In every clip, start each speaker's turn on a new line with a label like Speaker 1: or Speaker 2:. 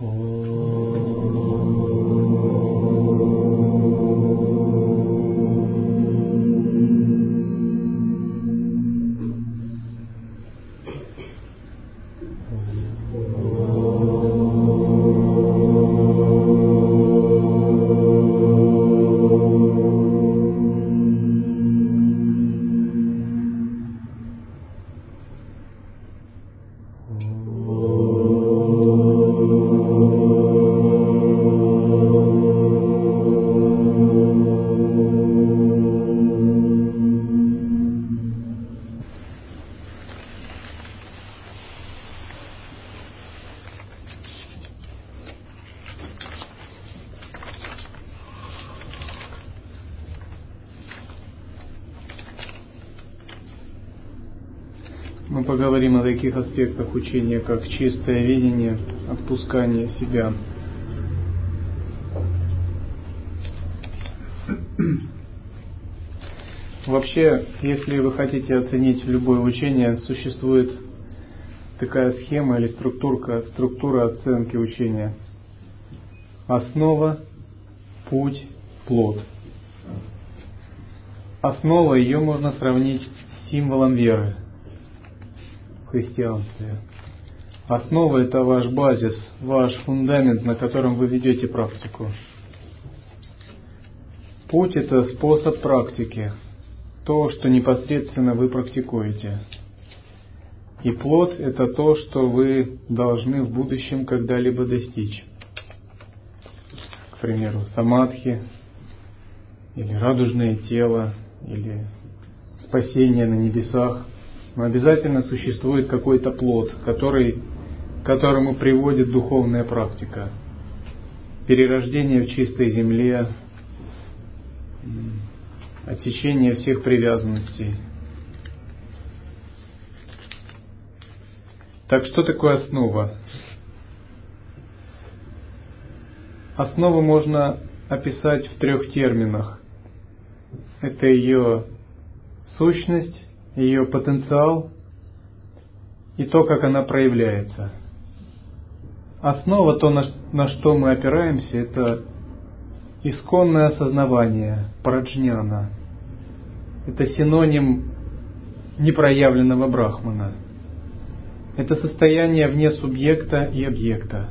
Speaker 1: Мы поговорим о таких аспектах учения, как чистое видение, отпускание себя. Вообще, если вы хотите оценить любое учение, существует такая схема или структура оценки учения. Основа, путь, плод. Основа, ее можно сравнить с символом веры в христианстве. Основа – это ваш базис, ваш фундамент, на котором вы ведете практику. Путь – это способ практики, то, что непосредственно вы практикуете. И плод – это то, что вы должны в будущем когда-либо достичь. К примеру, самадхи, или радужное тело, или спасение на небесах. Но обязательно существует какой-то плод, к которому приводит духовная практика. Перерождение в чистой земле, отсечение всех привязанностей. Так что такое основа? Основу можно описать в 3 терминах. Это ее сущность, ее потенциал и то, как она проявляется. Основа, то, на что мы опираемся, это исконное осознавание, праджняна. Это синоним непроявленного брахмана. Это состояние вне субъекта и объекта.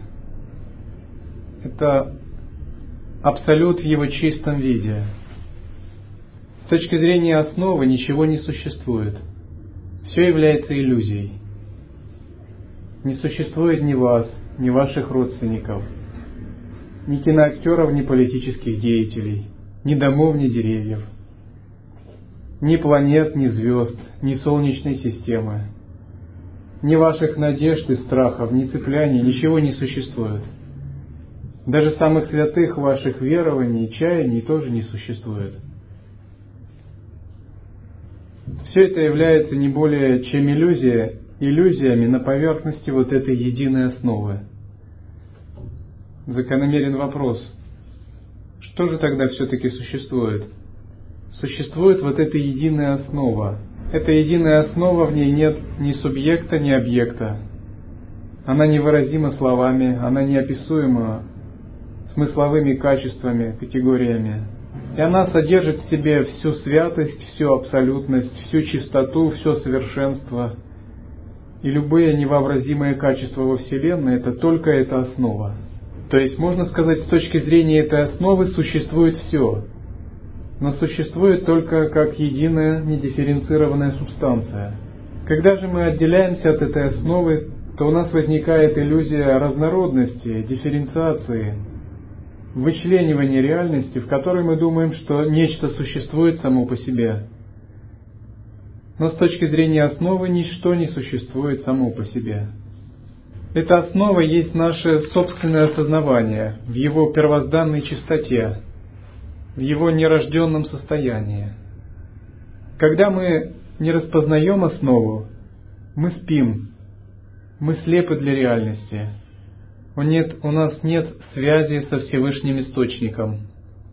Speaker 1: Это абсолют в его чистом виде. С точки зрения основы ничего не существует. Все является иллюзией. Не существует ни вас, ни ваших родственников, ни киноактеров, ни политических деятелей, ни домов, ни деревьев, ни планет, ни звезд, ни Солнечной системы, ни ваших надежд и страхов, ни цепляний, ничего не существует. Даже самых святых ваших верований и чаяний тоже не существует. Все это является не более чем иллюзиями на поверхности вот этой единой основы. Закономерен вопрос: что же тогда все-таки существует? Существует вот эта единая основа. Эта единая основа, в ней нет ни субъекта, ни объекта. Она невыразима словами, она неописуема смысловыми качествами, категориями. И она содержит в себе всю святость, всю абсолютность, всю чистоту, все совершенство. И любые невообразимые качества во Вселенной – это только эта основа. То есть, можно сказать, с точки зрения этой основы существует все, но существует только как единая недифференцированная субстанция. Когда же мы отделяемся от этой основы, то у нас возникает иллюзия разнородности, дифференциации, вычленивания реальности, в которой мы думаем, что нечто существует само по себе. Но с точки зрения основы ничто не существует само по себе. Эта основа есть наше собственное осознавание в его первозданной чистоте, в его нерожденном состоянии. Когда мы не распознаем основу, мы спим, мы слепы для реальности. У нас нет связи со Всевышним Источником.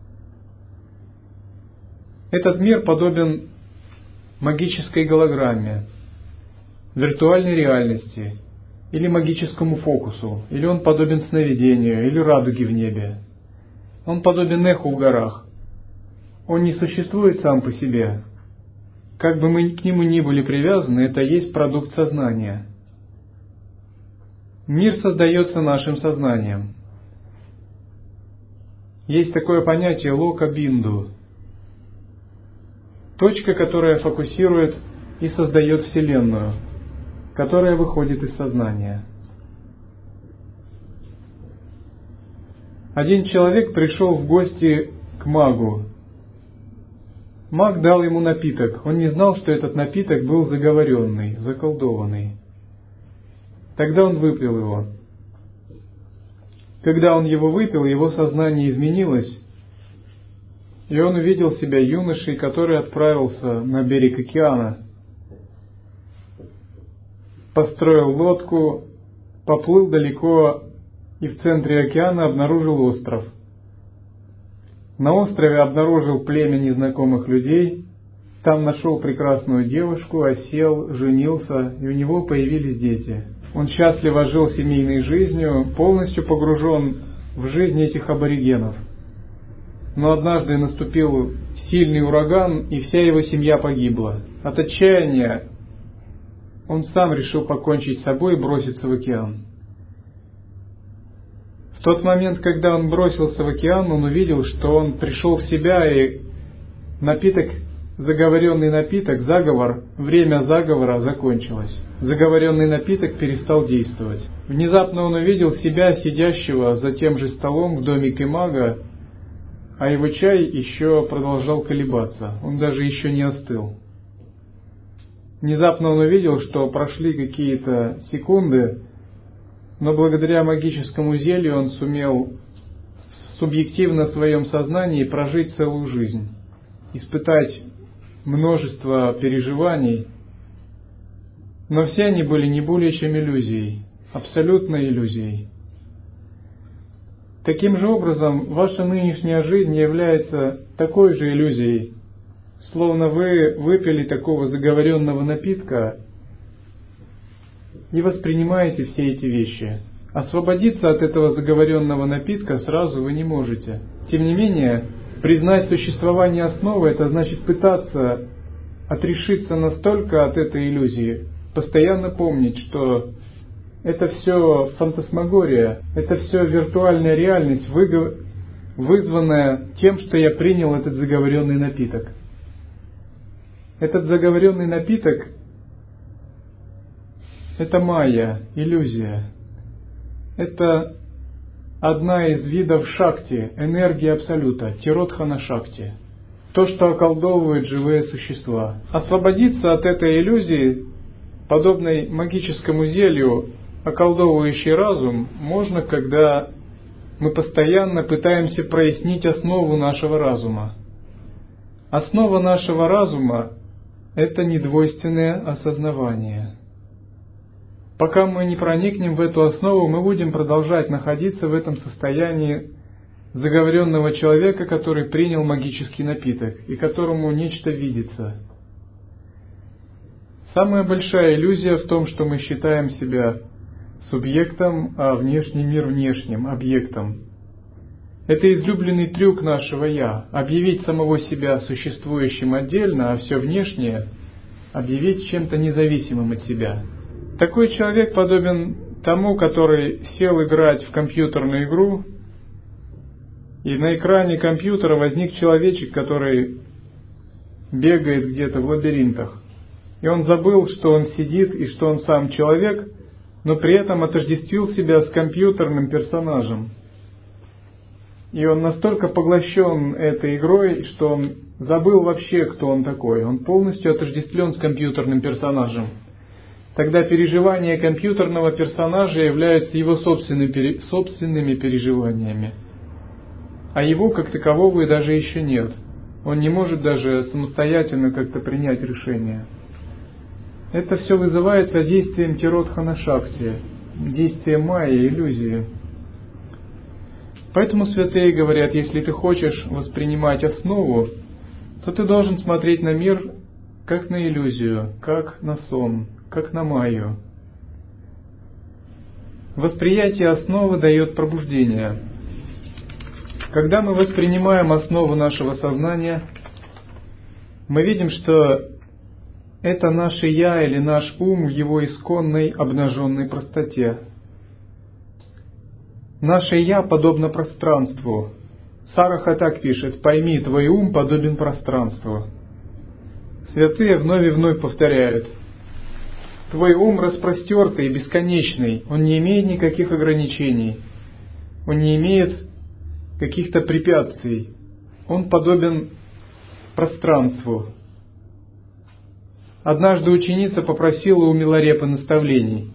Speaker 1: Этот мир подобен магической голограмме, виртуальной реальности, или магическому фокусу, или он подобен сновидению, или радуге в небе. Он подобен эху в горах. Он не существует сам по себе. Как бы мы к нему ни были привязаны, это есть продукт сознания. Мир создается нашим сознанием. Есть такое понятие лока-бинду. Точка, которая фокусирует и создает Вселенную, которая выходит из сознания. Один человек пришел в гости к магу. Маг дал ему напиток. Он не знал, что этот напиток был заговоренный, заколдованный. Тогда он выпил его. Когда он его выпил, его сознание изменилось, и он увидел себя юношей, который отправился на берег океана, построил лодку, поплыл далеко и в центре океана обнаружил остров. На острове обнаружил племя незнакомых людей, там нашел прекрасную девушку, осел, женился, и у него появились дети. Он счастливо жил семейной жизнью, полностью погружен в жизнь этих аборигенов. Но однажды наступил сильный ураган, и вся его семья погибла. От отчаяния он сам решил покончить с собой и броситься в океан. В тот момент, когда он бросился в океан, он увидел, что он пришел в себя, и заговоренный напиток, заговор, время заговора закончилось. Заговоренный напиток перестал действовать. Внезапно он увидел себя, сидящего за тем же столом в домике мага, а его чай еще продолжал колебаться, он даже еще не остыл. Внезапно он увидел, что прошли какие-то секунды, но благодаря магическому зелью он сумел субъективно в своем сознании прожить целую жизнь, испытать множество переживаний, но все они были не более чем иллюзией, абсолютной иллюзией. Таким же образом, ваша нынешняя жизнь является такой же иллюзией, словно вы выпили такого заговоренного напитка и воспринимаете все эти вещи. Освободиться от этого заговоренного напитка сразу вы не можете. Тем не менее, признать существование основы — это значит пытаться отрешиться настолько от этой иллюзии, постоянно помнить, что это все фантасмагория, это все виртуальная реальность, вызванная тем, что я принял этот заговоренный напиток. Этот заговоренный напиток — это майя, иллюзия. Это одна из видов шакти, энергии Абсолюта, тиродхана шакти. То, что околдовывает живые существа. Освободиться от этой иллюзии, подобной магическому зелью, околдовывающий разум, можно, когда мы постоянно пытаемся прояснить основу нашего разума. Основа нашего разума — это недвойственное осознавание. Пока мы не проникнем в эту основу, мы будем продолжать находиться в этом состоянии заговоренного человека, который принял магический напиток и которому нечто видится. Самая большая иллюзия в том, что мы считаем себя субъектом, а внешний мир внешним, объектом. Это излюбленный трюк нашего «я» — объявить самого себя существующим отдельно, а все внешнее объявить чем-то независимым от себя. Такой человек подобен тому, который сел играть в компьютерную игру, и на экране компьютера возник человечек, который бегает где-то в лабиринтах. И он забыл, что он сидит и что он сам человек, но при этом отождествил себя с компьютерным персонажем. И он настолько поглощен этой игрой, что он забыл вообще, кто он такой. Он полностью отождествлен с компьютерным персонажем. Тогда переживания компьютерного персонажа являются его собственными переживаниями. А его как такового и даже еще нет. Он не может даже самостоятельно как-то принять решение. Это все вызывается действием тиродхана шакти, действием майи, иллюзии. Поэтому святые говорят, если ты хочешь воспринимать основу, то ты должен смотреть на мир как на иллюзию, как на сон, как на майю. Восприятие основы дает пробуждение. Когда мы воспринимаем основу нашего сознания, мы видим, что это наше «я» или наш ум в его исконной обнаженной простоте. Наше «я» подобно пространству. Сараха так пишет: «Пойми, твой ум подобен пространству». Святые вновь и вновь повторяют: твой ум распростертый и бесконечный, он не имеет никаких ограничений, он не имеет каких-то препятствий, он подобен пространству. Однажды ученица попросила у Миларепы наставлений.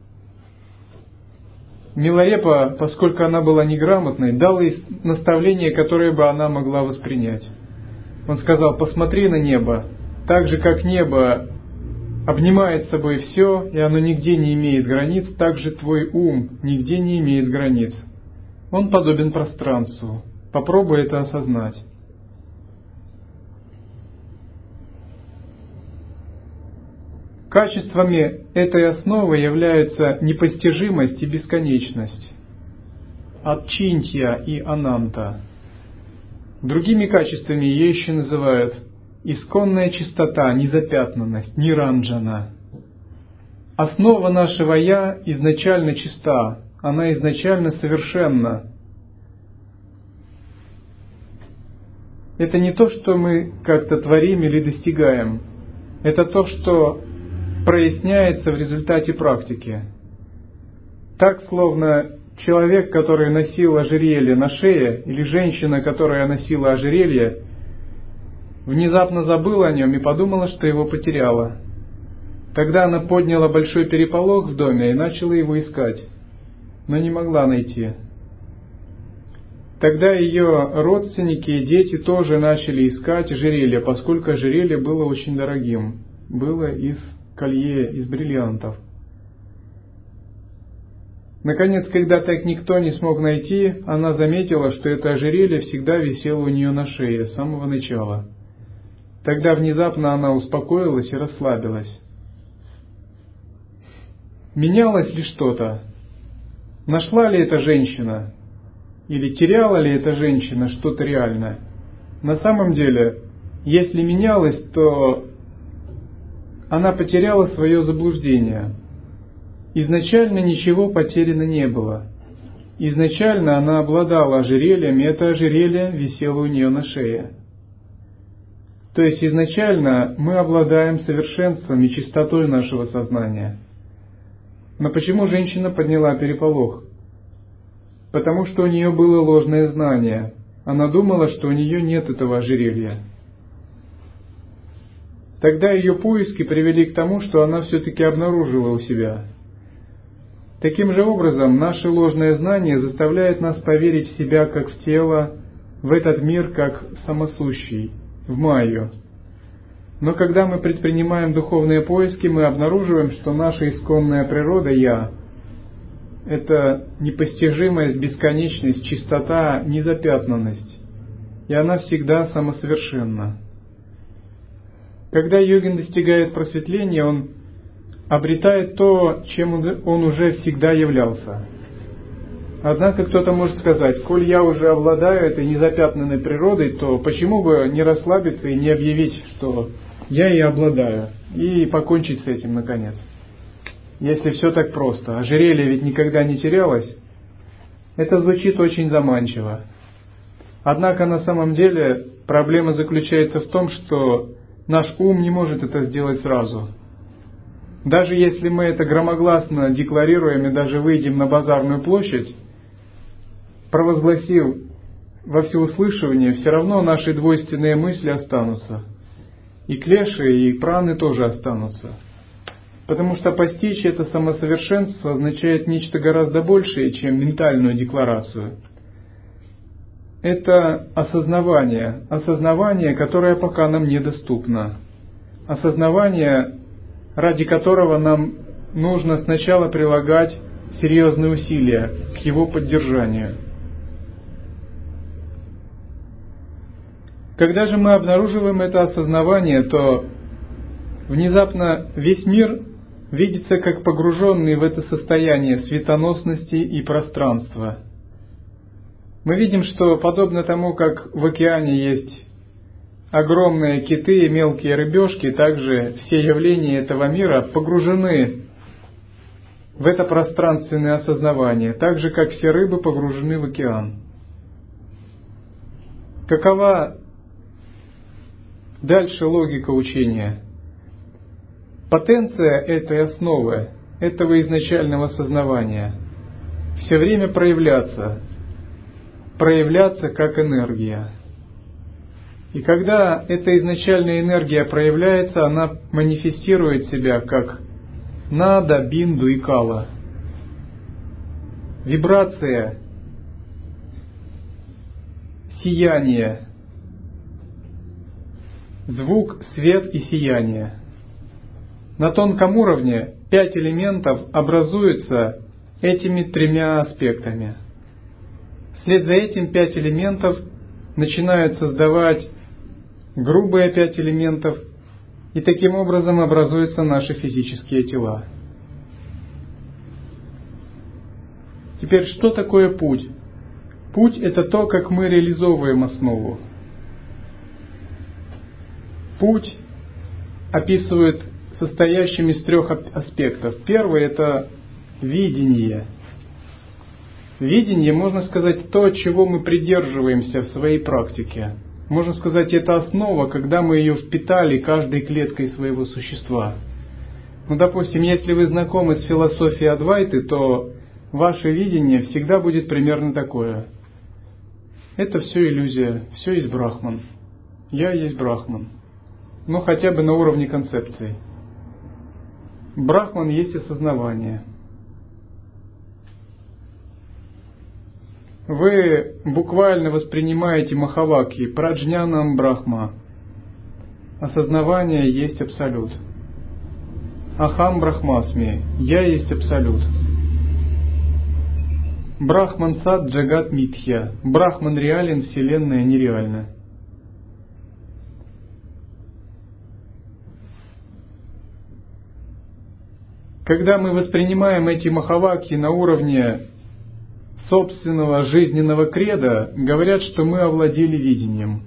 Speaker 1: Миларепа, поскольку она была неграмотной, дал ей наставление, которое бы она могла воспринять. Он сказал: посмотри на небо, так же как небо обнимает собой все, и оно нигде не имеет границ, так же твой ум нигде не имеет границ. Он подобен пространству. Попробуй это осознать. Качествами этой основы являются непостижимость и бесконечность, ачинтья и ананта. Другими качествами ее еще называют исконная чистота, незапятнанность, ниранджана. Основа нашего «я» изначально чиста, она изначально совершенна. Это не то, что мы как-то творим или достигаем. Это то, что проясняется в результате практики. Так, словно человек, который носил ожерелье на шее, или женщина, которая носила ожерелье, внезапно забыла о нем и подумала, что его потеряла. Тогда она подняла большой переполох в доме и начала его искать, но не могла найти. Тогда ее родственники и дети тоже начали искать ожерелье, поскольку ожерелье было очень дорогим, было из колье, из бриллиантов. Наконец, когда так никто не смог найти, она заметила, что это ожерелье всегда висело у нее на шее с самого начала. Тогда внезапно она успокоилась и расслабилась. Менялось ли что-то? Нашла ли эта женщина? Или теряла ли эта женщина что-то реальное? На самом деле, если менялось, то она потеряла свое заблуждение. Изначально ничего потеряно не было. Изначально она обладала ожерельем, и это ожерелье висело у нее на шее. То есть изначально мы обладаем совершенством и чистотой нашего сознания. Но почему женщина подняла переполох? Потому что у нее было ложное знание. Она думала, что у нее нет этого ожерелья. Тогда ее поиски привели к тому, что она все-таки обнаружила у себя. Таким же образом, наше ложное знание заставляет нас поверить в себя как в тело, в этот мир как в самосущий, в майю. Но когда мы предпринимаем духовные поиски, мы обнаруживаем, что наша исконная природа «Я» — это непостижимость, бесконечность, чистота, незапятнанность, и она всегда самосовершенна. Когда йогин достигает просветления, он обретает то, чем он уже всегда являлся. Однако кто-то может сказать: коль я уже обладаю этой незапятнанной природой, то почему бы не расслабиться и не объявить, что я и обладаю, и покончить с этим наконец? Если все так просто, ожерелье ведь никогда не терялось, это звучит очень заманчиво. Однако на самом деле проблема заключается в том, что наш ум не может это сделать сразу. Даже если мы это громогласно декларируем и даже выйдем на базарную площадь, провозгласив во всеуслышание, все равно наши двойственные мысли останутся. И клеши, и праны тоже останутся. Потому что постичь это самосовершенство означает нечто гораздо большее, чем ментальную декларацию. Это осознавание, которое пока нам недоступно. Осознавание, ради которого нам нужно сначала прилагать серьезные усилия к его поддержанию. Когда же мы обнаруживаем это осознавание, то внезапно весь мир видится как погруженный в это состояние светоносности и пространства. Мы видим, что подобно тому, как в океане есть огромные киты и мелкие рыбешки, также все явления этого мира погружены в это пространственное осознавание, так же, как все рыбы погружены в океан. Какова дальше логика учения? Потенция этой основы, этого изначального сознавания, все время проявляться как энергия. И когда эта изначальная энергия проявляется, она манифестирует себя как нада, бинду и кала. Вибрация, сияние, звук, свет и сияние. На тонком уровне 5 элементов образуются этими 3 аспектами. Вслед за этим 5 элементов начинают создавать грубые 5 элементов, и таким образом образуются наши физические тела. Теперь, что такое путь? Путь – это то, как мы реализовываем основу. Путь описывает состоящим из 3 аспектов. Первый – это видение. Видение, можно сказать, то, чего мы придерживаемся в своей практике. Можно сказать, это основа, когда мы ее впитали каждой клеткой своего существа. Допустим, если вы знакомы с философией Адвайты, то ваше видение всегда будет примерно такое. Это все иллюзия, все есть Брахман. Я есть Брахман. Хотя бы на уровне концепции. Брахман есть осознавание. Вы буквально воспринимаете Махавакьи, праджнянам Брахма. Осознавание есть Абсолют. Ахам Брахмасми, я есть Абсолют. Брахман сад джагат митхья, Брахман реален, Вселенная нереальна. Когда мы воспринимаем эти Махавакьи на уровне собственного жизненного кредо, говорят, что мы овладели видением.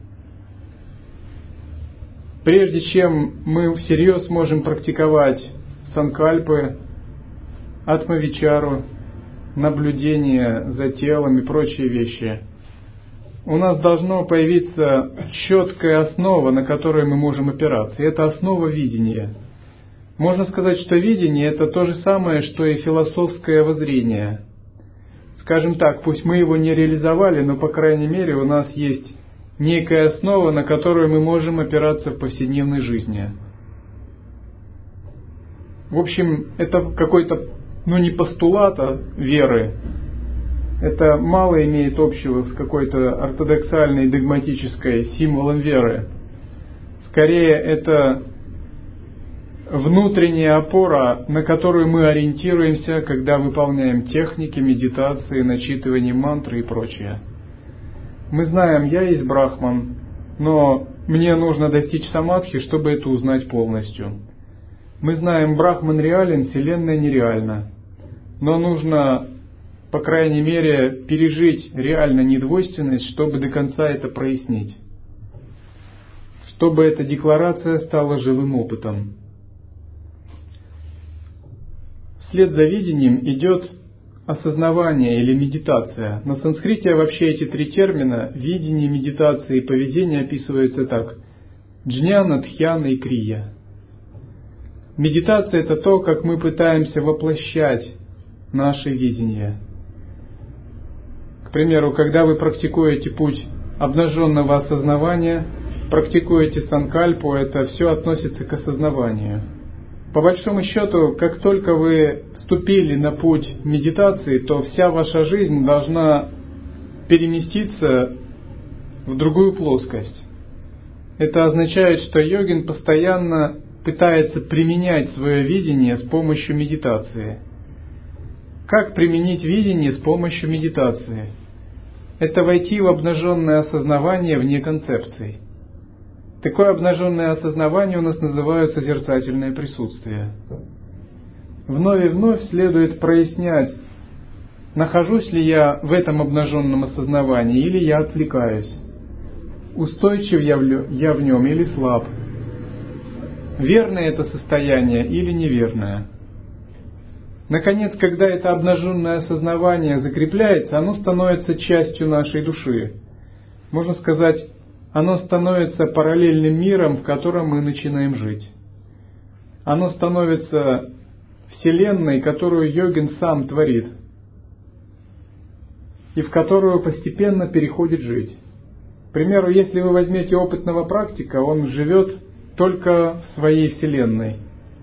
Speaker 1: Прежде чем мы всерьез можем практиковать санкальпы, атмавичару, наблюдение за телом и прочие вещи, у нас должно появиться четкая основа, на которой мы можем опираться. И это основа видения. Можно сказать, что видение – это то же самое, что и философское воззрение. Скажем так, пусть мы его не реализовали, но, по крайней мере, у нас есть некая основа, на которую мы можем опираться в повседневной жизни. В общем, это какой-то, не постулат веры. Это мало имеет общего с какой-то ортодоксальной, догматической символом веры. Скорее, это внутренняя опора, на которую мы ориентируемся, когда выполняем техники, медитации, начитывание мантры и прочее. Мы знаем, я есть Брахман, но мне нужно достичь самадхи, чтобы это узнать полностью. Мы знаем, Брахман реален, Вселенная нереальна. Но нужно, по крайней мере, пережить реально недвойственность, чтобы до конца это прояснить. Чтобы эта декларация стала живым опытом. Вслед за видением идет осознавание или медитация. На санскрите вообще эти 3 термина – видение, медитация и поведение – описываются так: джняна, дхьяна и крия. Медитация – это то, как мы пытаемся воплощать наше видение. К примеру, когда вы практикуете путь обнаженного осознавания, практикуете санкальпу, это все относится к осознаванию. По большому счету, как только вы вступили на путь медитации, то вся ваша жизнь должна переместиться в другую плоскость. Это означает, что йогин постоянно пытается применять свое видение с помощью медитации. Как применить видение с помощью медитации? Это войти в обнаженное осознавание вне концепций. Такое обнаженное осознавание у нас называют созерцательное присутствие. вновь и вновь следует прояснять, нахожусь ли я в этом обнаженном осознавании или я отвлекаюсь, устойчив я в нем или слаб, верное это состояние или неверное. Наконец, когда это обнаженное осознавание закрепляется, оно становится частью нашей души. Можно сказать, оно становится параллельным миром, в котором мы начинаем жить. Оно становится вселенной, которую йогин сам творит, и в которую постепенно переходит жить. К примеру, если вы возьмете опытного практика, он живет только в своей вселенной.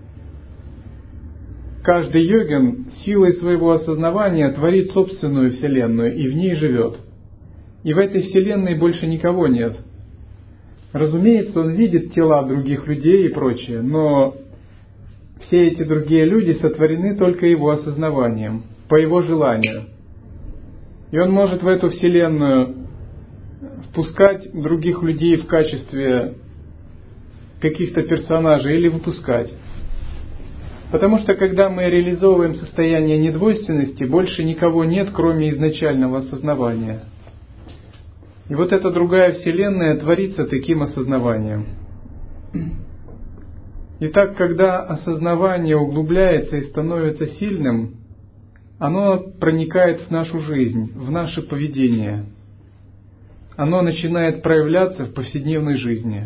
Speaker 1: Каждый йогин силой своего осознавания творит собственную вселенную и в ней живет. И в этой вселенной больше никого нет. Разумеется, он видит тела других людей и прочее, но все эти другие люди сотворены только его осознаванием, по его желанию. И он может в эту вселенную впускать других людей в качестве каких-то персонажей или выпускать. Потому что когда мы реализовываем состояние недвойственности, больше никого нет, кроме изначального осознавания. И вот эта другая вселенная творится таким осознаванием. Итак, когда осознавание углубляется и становится сильным, оно проникает в нашу жизнь, в наше поведение. Оно начинает проявляться в повседневной жизни.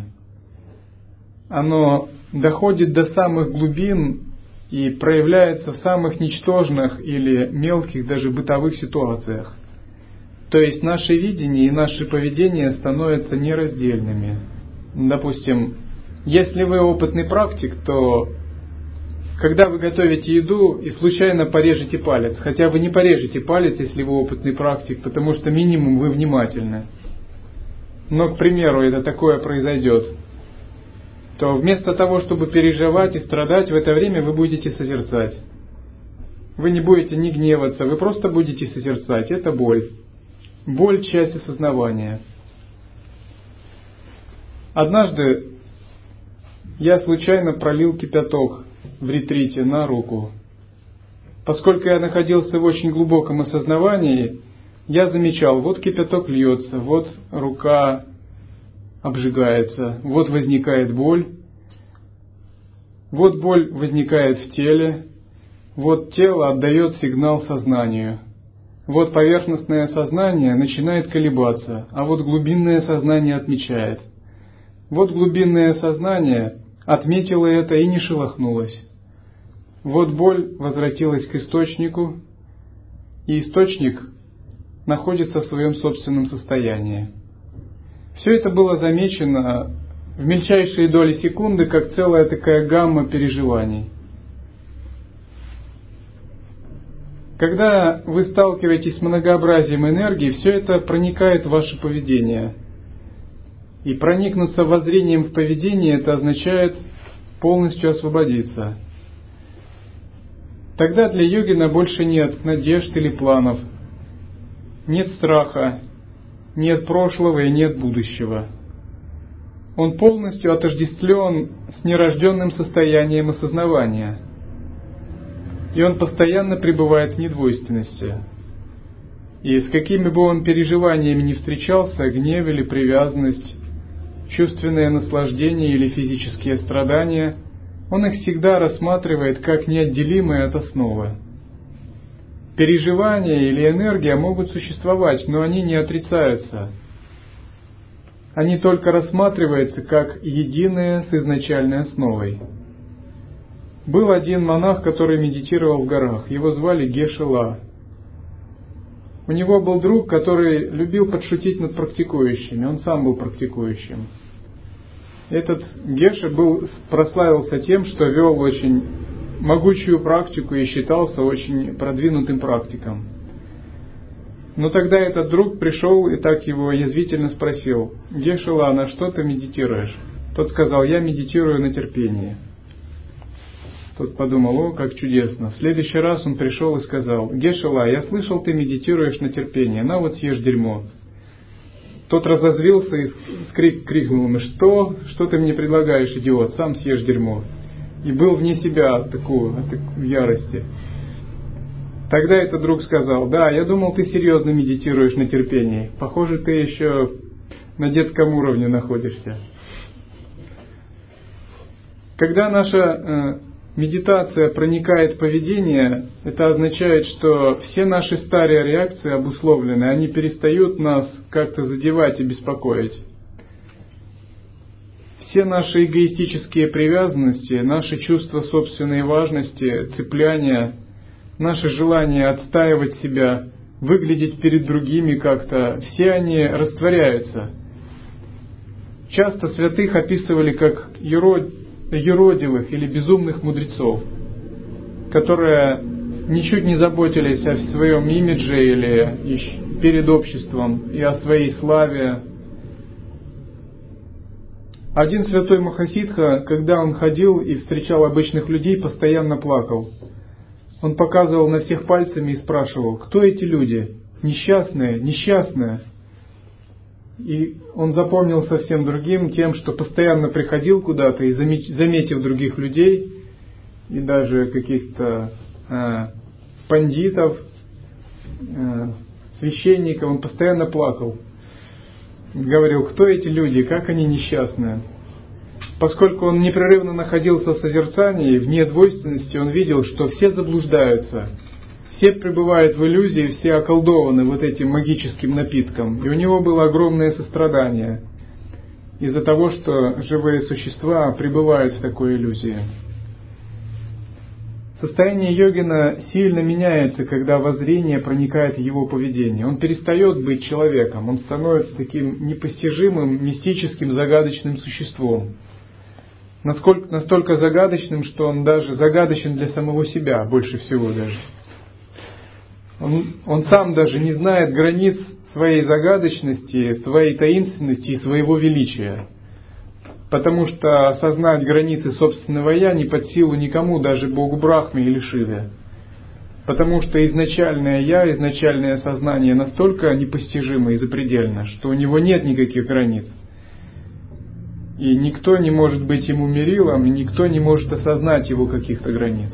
Speaker 1: Оно доходит до самых глубин и проявляется в самых ничтожных или мелких даже бытовых ситуациях. То есть наше видение и наше поведение становятся нераздельными. Допустим, если вы опытный практик, то когда вы готовите еду и случайно порежете палец, хотя вы не порежете палец, если вы опытный практик, потому что минимум вы внимательны. Но, к примеру, это такое произойдет, то вместо того, чтобы переживать и страдать, в это время вы будете созерцать. Вы не будете ни гневаться, вы просто будете созерцать. Это боль. Боль – часть осознавания. Однажды я случайно пролил кипяток в ретрите на руку. Поскольку я находился в очень глубоком осознавании, я замечал, вот кипяток льется, вот рука обжигается, вот возникает боль, вот боль возникает в теле, вот тело отдает сигнал сознанию, вот поверхностное сознание начинает колебаться, а вот глубинное сознание отмечает. Вот глубинное сознание отметило это и не шелохнулось. Вот боль возвратилась к источнику, и источник находится в своем собственном состоянии. Все это было замечено в мельчайшие доли секунды, как целая такая гамма переживаний. Когда вы сталкиваетесь с многообразием энергии, все это проникает в ваше поведение. И проникнуться воззрением в поведение, это означает полностью освободиться. Тогда для йогина больше нет надежд или планов, нет страха, нет прошлого и нет будущего. Он полностью отождествлен с нерожденным состоянием осознавания. И он постоянно пребывает в недвойственности. И с какими бы он переживаниями ни встречался, гнев или привязанность, чувственное наслаждение или физические страдания, он их всегда рассматривает как неотделимые от основы. Переживания или энергия могут существовать, но они не отрицаются. Они только рассматриваются как единые с изначальной основой. Был один монах, который медитировал в горах. Его звали Геше-ла. У него был друг, который любил подшутить над практикующими. Он сам был практикующим. Этот Геше прославился тем, что вел очень могучую практику и считался очень продвинутым практиком. Но тогда этот друг пришел и так его язвительно спросил: «Геше-ла, на что ты медитируешь?» Тот сказал: «Я медитирую на терпении». Тот подумал: «О, как чудесно». В следующий раз он пришел и сказал: «Геше-ла, я слышал, ты медитируешь на терпении, на вот съешь дерьмо». Тот разозлился и крикнул ему: «Что ты мне предлагаешь, идиот? Сам съешь дерьмо». и был вне себя от такой ярости. Тогда этот друг сказал: да, я думал, ты серьезно медитируешь на терпении. Похоже, ты еще на детском уровне находишься. Когда наша медитация проникает в поведение, это означает, что все наши старые реакции обусловлены, они перестают нас как-то задевать и беспокоить. Все наши эгоистические привязанности, наши чувства собственной важности, цепляния, наше желание отстаивать себя, выглядеть перед другими как-то, все они растворяются. Часто святых описывали как юродивых или безумных мудрецов, которые ничуть не заботились о своем имидже или перед обществом и о своей славе. Один святой Махасидха, когда он ходил и встречал обычных людей, постоянно плакал. Он показывал на всех пальцами и спрашивал: кто эти люди? Несчастные, несчастные. И он запомнил совсем другим тем, что постоянно приходил куда-то и, заметив других людей, и даже каких-то пандитов, священников, он постоянно плакал. Говорил: кто эти люди, как они несчастные. Поскольку он непрерывно находился в созерцании, вне двойственности, он видел, что все заблуждаются, все пребывают в иллюзии, все околдованы вот этим магическим напитком. И у него было огромное сострадание из-за того, что живые существа пребывают в такой иллюзии. Состояние йогина сильно меняется, когда воззрение проникает в его поведение. Он перестает быть человеком, он становится таким непостижимым, мистическим, загадочным существом. Настолько загадочным, что он даже загадочен для самого себя, больше всего даже. Он сам даже не знает границ своей загадочности, своей таинственности и своего величия. Потому что осознать границы собственного «я» не под силу никому, даже Богу Брахме или Шиве. Потому что изначальное «я», изначальное сознание настолько непостижимо и запредельно, что у него нет никаких границ. И никто не может быть ему мерилом, и никто не может осознать его каких-то границ.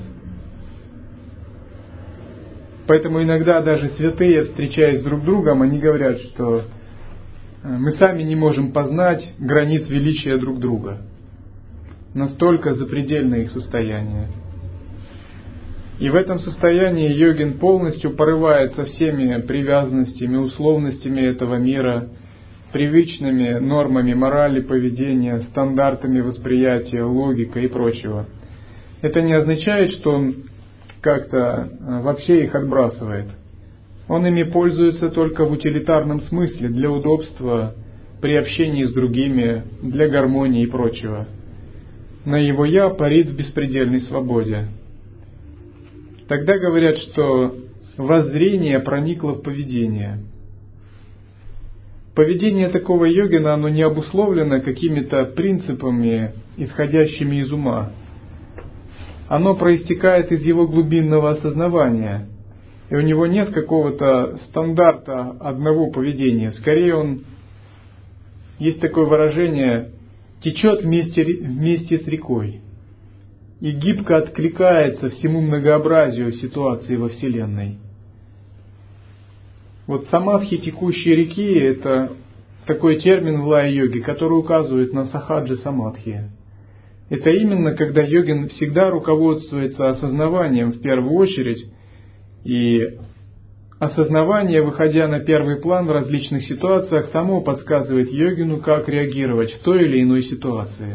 Speaker 1: Поэтому иногда даже святые, встречаясь друг с другом, они говорят, что мы сами не можем познать границ величия друг друга. Настолько запредельно их состояние. И в этом состоянии йогин полностью порывает со всеми привязанностями, условностями этого мира, привычными нормами морали, поведения, стандартами восприятия, логикой и прочего. Это не означает, что он как-то вообще их отбрасывает. Он ими пользуется только в утилитарном смысле, для удобства, при общении с другими, для гармонии и прочего. Но его «я» парит в беспредельной свободе. Тогда говорят, что воззрение проникло в поведение. Поведение такого йогина, оно не обусловлено какими-то принципами, исходящими из ума. Оно проистекает из его глубинного осознавания. И у него нет какого-то стандарта одного поведения. Скорее, есть такое выражение, течет вместе с рекой. И гибко откликается всему многообразию ситуаций во Вселенной. Вот самадхи текущей реки – это такой термин в лая-йоге, который указывает на сахаджи самадхи. Это именно когда йогин всегда руководствуется осознаванием в первую очередь, и осознавание, выходя на первый план в различных ситуациях, само подсказывает йогину, как реагировать в той или иной ситуации.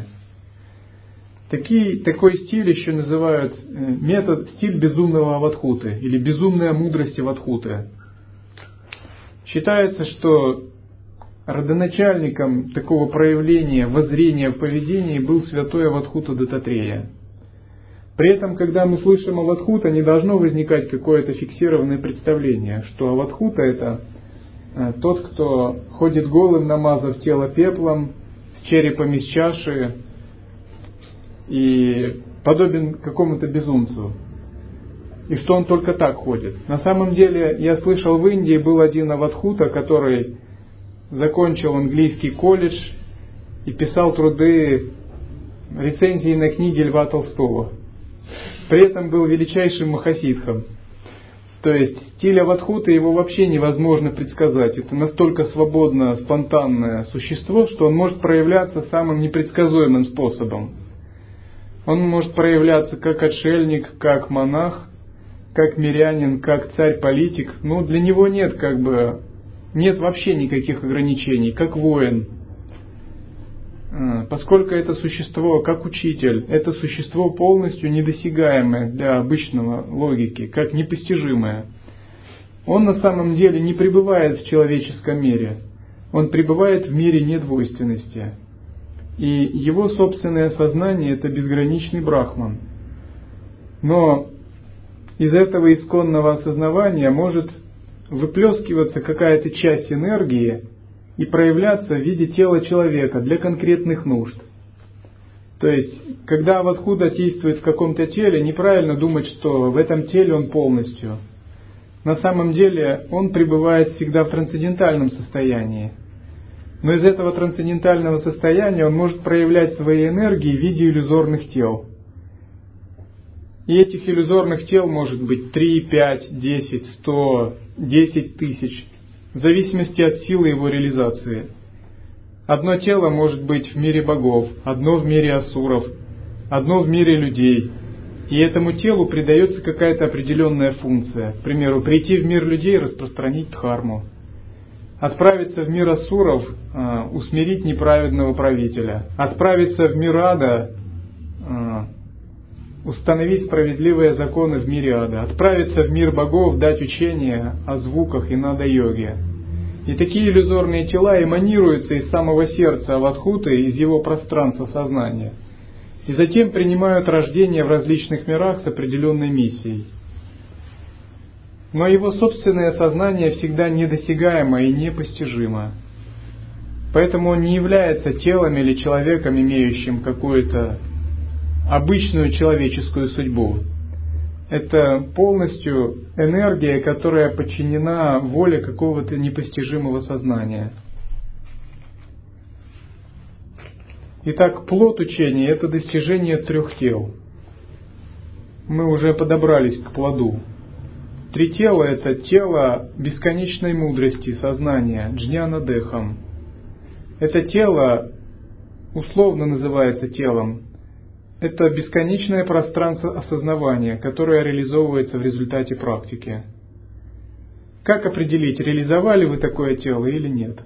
Speaker 1: Такой стиль еще называют стиль безумного авадхуты или безумная мудрость авадхуты. Считается, что родоначальником такого проявления, воззрения в поведении был святой Авадхута Даттатрея. При этом, когда мы слышим Авадхута, не должно возникать какое-то фиксированное представление, что Авадхута – это тот, кто ходит голым, намазав тело пеплом, с черепом из чаши и подобен какому-то безумцу. И что он только так ходит. На самом деле, я слышал, в Индии был один авадхута, который закончил английский колледж и писал труды рецензии на книги Льва Толстого. При этом был величайшим махасидхом. То есть стиль Авадхута его вообще невозможно предсказать. Это настолько свободно, спонтанное существо, что он может проявляться самым непредсказуемым способом. Он может проявляться как отшельник, как монах, как мирянин, как царь-политик. Но для него нет вообще никаких ограничений, как воин. Поскольку это существо, как учитель, это существо полностью недосягаемое для обычного логики, как непостижимое. Он на самом деле не пребывает в человеческом мире. Он пребывает в мире недвойственности. И его собственное сознание – это безграничный брахман. Но из этого исконного осознавания может выплескиваться какая-то часть энергии и проявляться в виде тела человека для конкретных нужд. То есть, когда Авадхута действует в каком-то теле, неправильно думать, что в этом теле он полностью. На самом деле он пребывает всегда в трансцендентальном состоянии. Но из этого трансцендентального состояния он может проявлять свои энергии в виде иллюзорных тел. И этих иллюзорных тел может быть 3, 5, 10, 100, 10 тысяч. В зависимости от силы его реализации. Одно тело может быть в мире богов, одно в мире асуров, одно в мире людей. И этому телу придается какая-то определенная функция. К примеру, прийти в мир людей и распространить дхарму. Отправиться в мир асуров, усмирить неправедного правителя. Отправиться в мир ада, установить справедливые законы в мире ада. Отправиться в мир богов, дать учение о звуках и нада-йоге. И такие иллюзорные тела эманируются из самого сердца Авадхуты, из его пространства сознания. И затем принимают рождение в различных мирах с определенной миссией. Но его собственное сознание всегда недосягаемо и непостижимо. Поэтому он не является телом или человеком, имеющим какую-то обычную человеческую судьбу. Это полностью энергия, которая подчинена воле какого-то непостижимого сознания. Итак, плод учения – это достижение 3 тел. Мы уже подобрались к плоду. 3 тела – это тело бесконечной мудрости, сознания, джняна-дехам. Это тело условно называется телом. Это бесконечное пространство осознавания, которое реализовывается в результате практики. Как определить, реализовали вы такое тело или нет?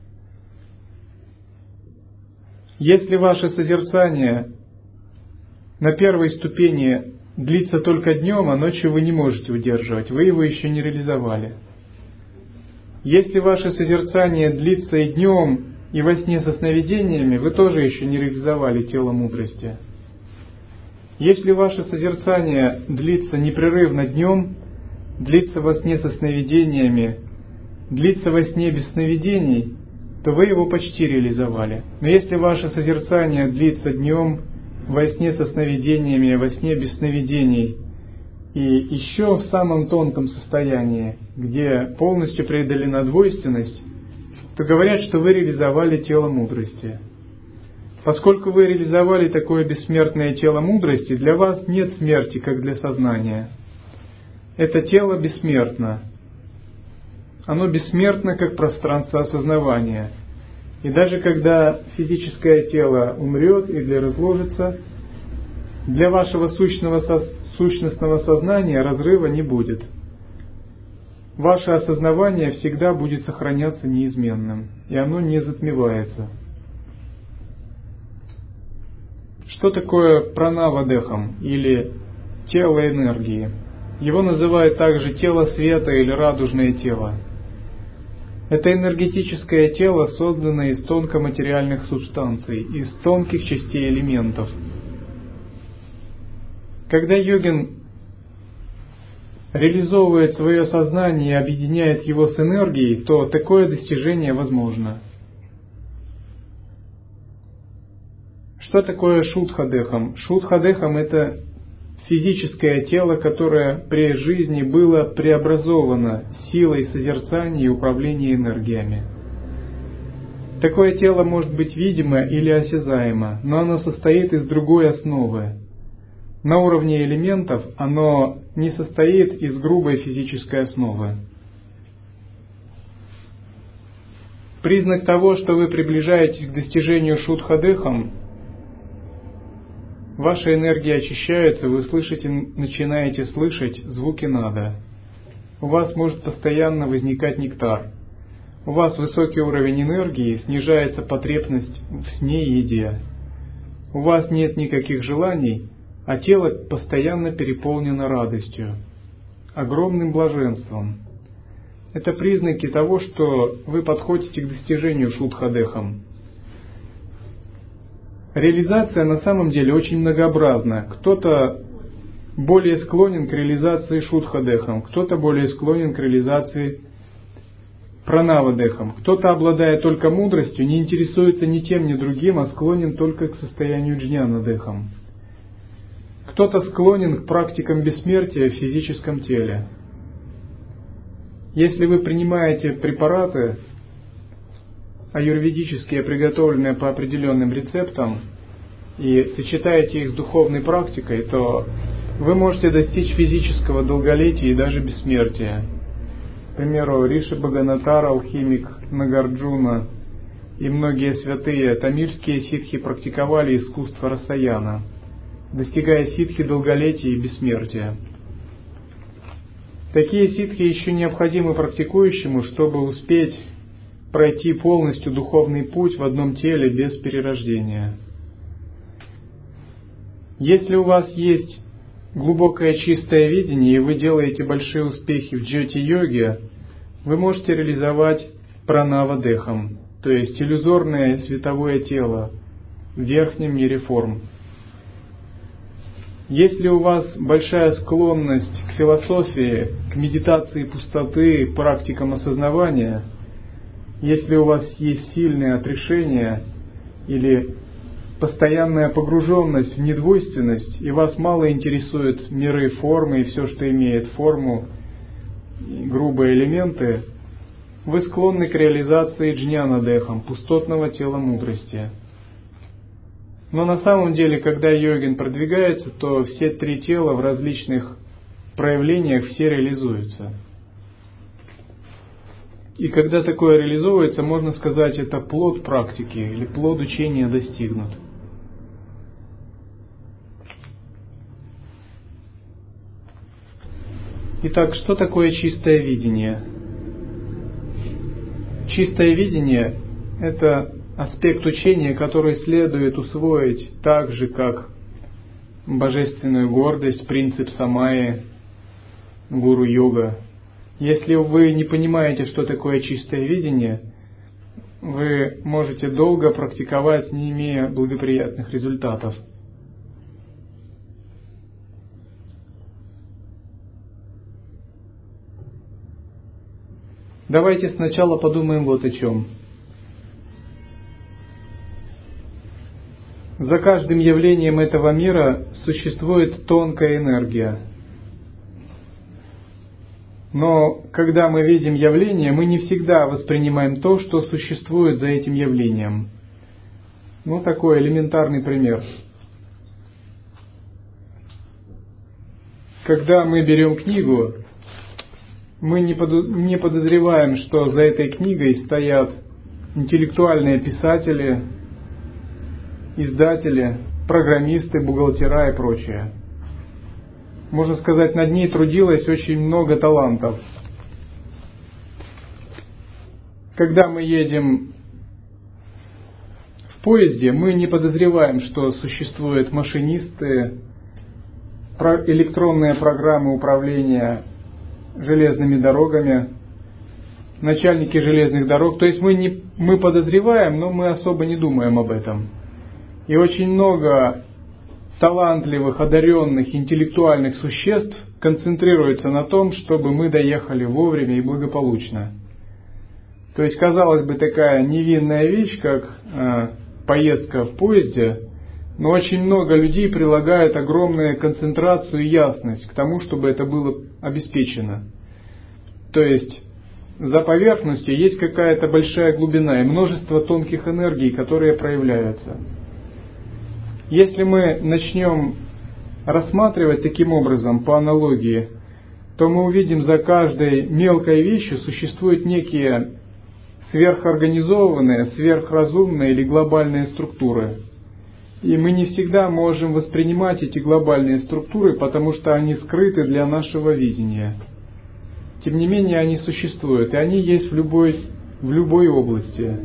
Speaker 1: Если ваше созерцание на первой ступени длится только днем, а ночью вы не можете удерживать, вы его еще не реализовали. Если ваше созерцание длится и днем, и во сне со сновидениями, вы тоже еще не реализовали тело мудрости. Если ваше созерцание длится непрерывно днем, длится во сне со сновидениями, длится во сне без сновидений, то вы его почти реализовали. Но если ваше созерцание длится днем, во сне со сновидениями, во сне без сновидений, и еще в самом тонком состоянии, где полностью преодолена двойственность, то говорят, что вы реализовали тело мудрости. Поскольку вы реализовали такое бессмертное тело мудрости, для вас нет смерти, как для сознания. Это тело бессмертно. Оно бессмертно, как пространство осознавания. И даже когда физическое тело умрет или разложится, для вашего сущностного сознания разрыва не будет. Ваше осознавание всегда будет сохраняться неизменным, и оно не затмевается. Что такое пранава-дехам, или тело энергии? Его называют также тело света или радужное тело. Это энергетическое тело, созданное из тонкоматериальных субстанций, из тонких частей элементов. Когда йогин реализовывает свое сознание и объединяет его с энергией, то такое достижение возможно. Что такое шудха-дехам? Шудха-дехам – это физическое тело, которое при жизни было преобразовано силой созерцания и управления энергиями. Такое тело может быть видимо или осязаемо, но оно состоит из другой основы. На уровне элементов оно не состоит из грубой физической основы. Признак того, что вы приближаетесь к достижению шудха-дехам, ваша энергия очищается, вы начинаете слышать звуки нада. У вас может постоянно возникать нектар. У вас высокий уровень энергии, снижается потребность в сне и еде. У вас нет никаких желаний, а тело постоянно переполнено радостью, огромным блаженством. Это признаки того, что вы подходите к достижению шудха-дехам. Реализация на самом деле очень многообразна. Кто-то более склонен к реализации шудха-дехам, кто-то более склонен к реализации пранава-дехам. Кто-то, обладая только мудростью, не интересуется ни тем, ни другим, а склонен только к состоянию джняна-дехам. Кто-то склонен к практикам бессмертия в физическом теле. Если вы принимаете препараты, аюрведические, приготовленные по определенным рецептам, и сочетаете их с духовной практикой, то вы можете достичь физического долголетия и даже бессмертия. К примеру, Риши Бхаганатар, алхимик Нагарджуна и многие святые тамильские ситхи практиковали искусство расаяна, достигая ситхи долголетия и бессмертия. Такие ситхи еще необходимы практикующему, чтобы успеть пройти полностью духовный путь в одном теле без перерождения. Если у вас есть глубокое чистое видение, и вы делаете большие успехи в джьоти-йоге, вы можете реализовать пранава-дехам, то есть иллюзорное световое тело в верхнем мире форм. Если у вас большая склонность к философии, к медитации пустоты, практикам осознавания, если у вас есть сильное отрешение или постоянная погруженность в недвойственность, и вас мало интересуют миры формы и все, что имеет форму, грубые элементы, вы склонны к реализации джняна-дехам, пустотного тела мудрости. Но на самом деле, когда йогин продвигается, то все три тела в различных проявлениях все реализуются. И когда такое реализовывается, можно сказать, это плод практики или плод учения достигнут. Итак, что такое чистое видение? Чистое видение – это аспект учения, который следует усвоить так же, как божественную гордость, принцип самайи, гуру-йога. Если вы не понимаете, что такое чистое видение, вы можете долго практиковать, не имея благоприятных результатов. Давайте сначала подумаем вот о чем. За каждым явлением этого мира существует тонкая энергия. Но когда мы видим явление, мы не всегда воспринимаем то, что существует за этим явлением. Ну, такой элементарный пример. Когда мы берем книгу, мы не подозреваем, что за этой книгой стоят интеллектуальные писатели, издатели, программисты, бухгалтера и прочее. Можно сказать, над ней трудилось очень много талантов. Когда мы едем в поезде, мы не подозреваем, что существуют машинисты, электронные программы управления железными дорогами, начальники железных дорог. То есть мы подозреваем, но мы особо не думаем об этом. И очень много талантливых, одаренных, интеллектуальных существ концентрируется на том, чтобы мы доехали вовремя и благополучно. То есть, казалось бы, такая невинная вещь, как поездка в поезде, но очень много людей прилагают огромную концентрацию и ясность к тому, чтобы это было обеспечено. То есть, за поверхностью есть какая-то большая глубина и множество тонких энергий, которые проявляются. Если мы начнем рассматривать таким образом, по аналогии, то мы увидим, за каждой мелкой вещью существуют некие сверхорганизованные, сверхразумные или глобальные структуры. И мы не всегда можем воспринимать эти глобальные структуры, потому что они скрыты для нашего видения. Тем не менее, они существуют, и они есть в любой области.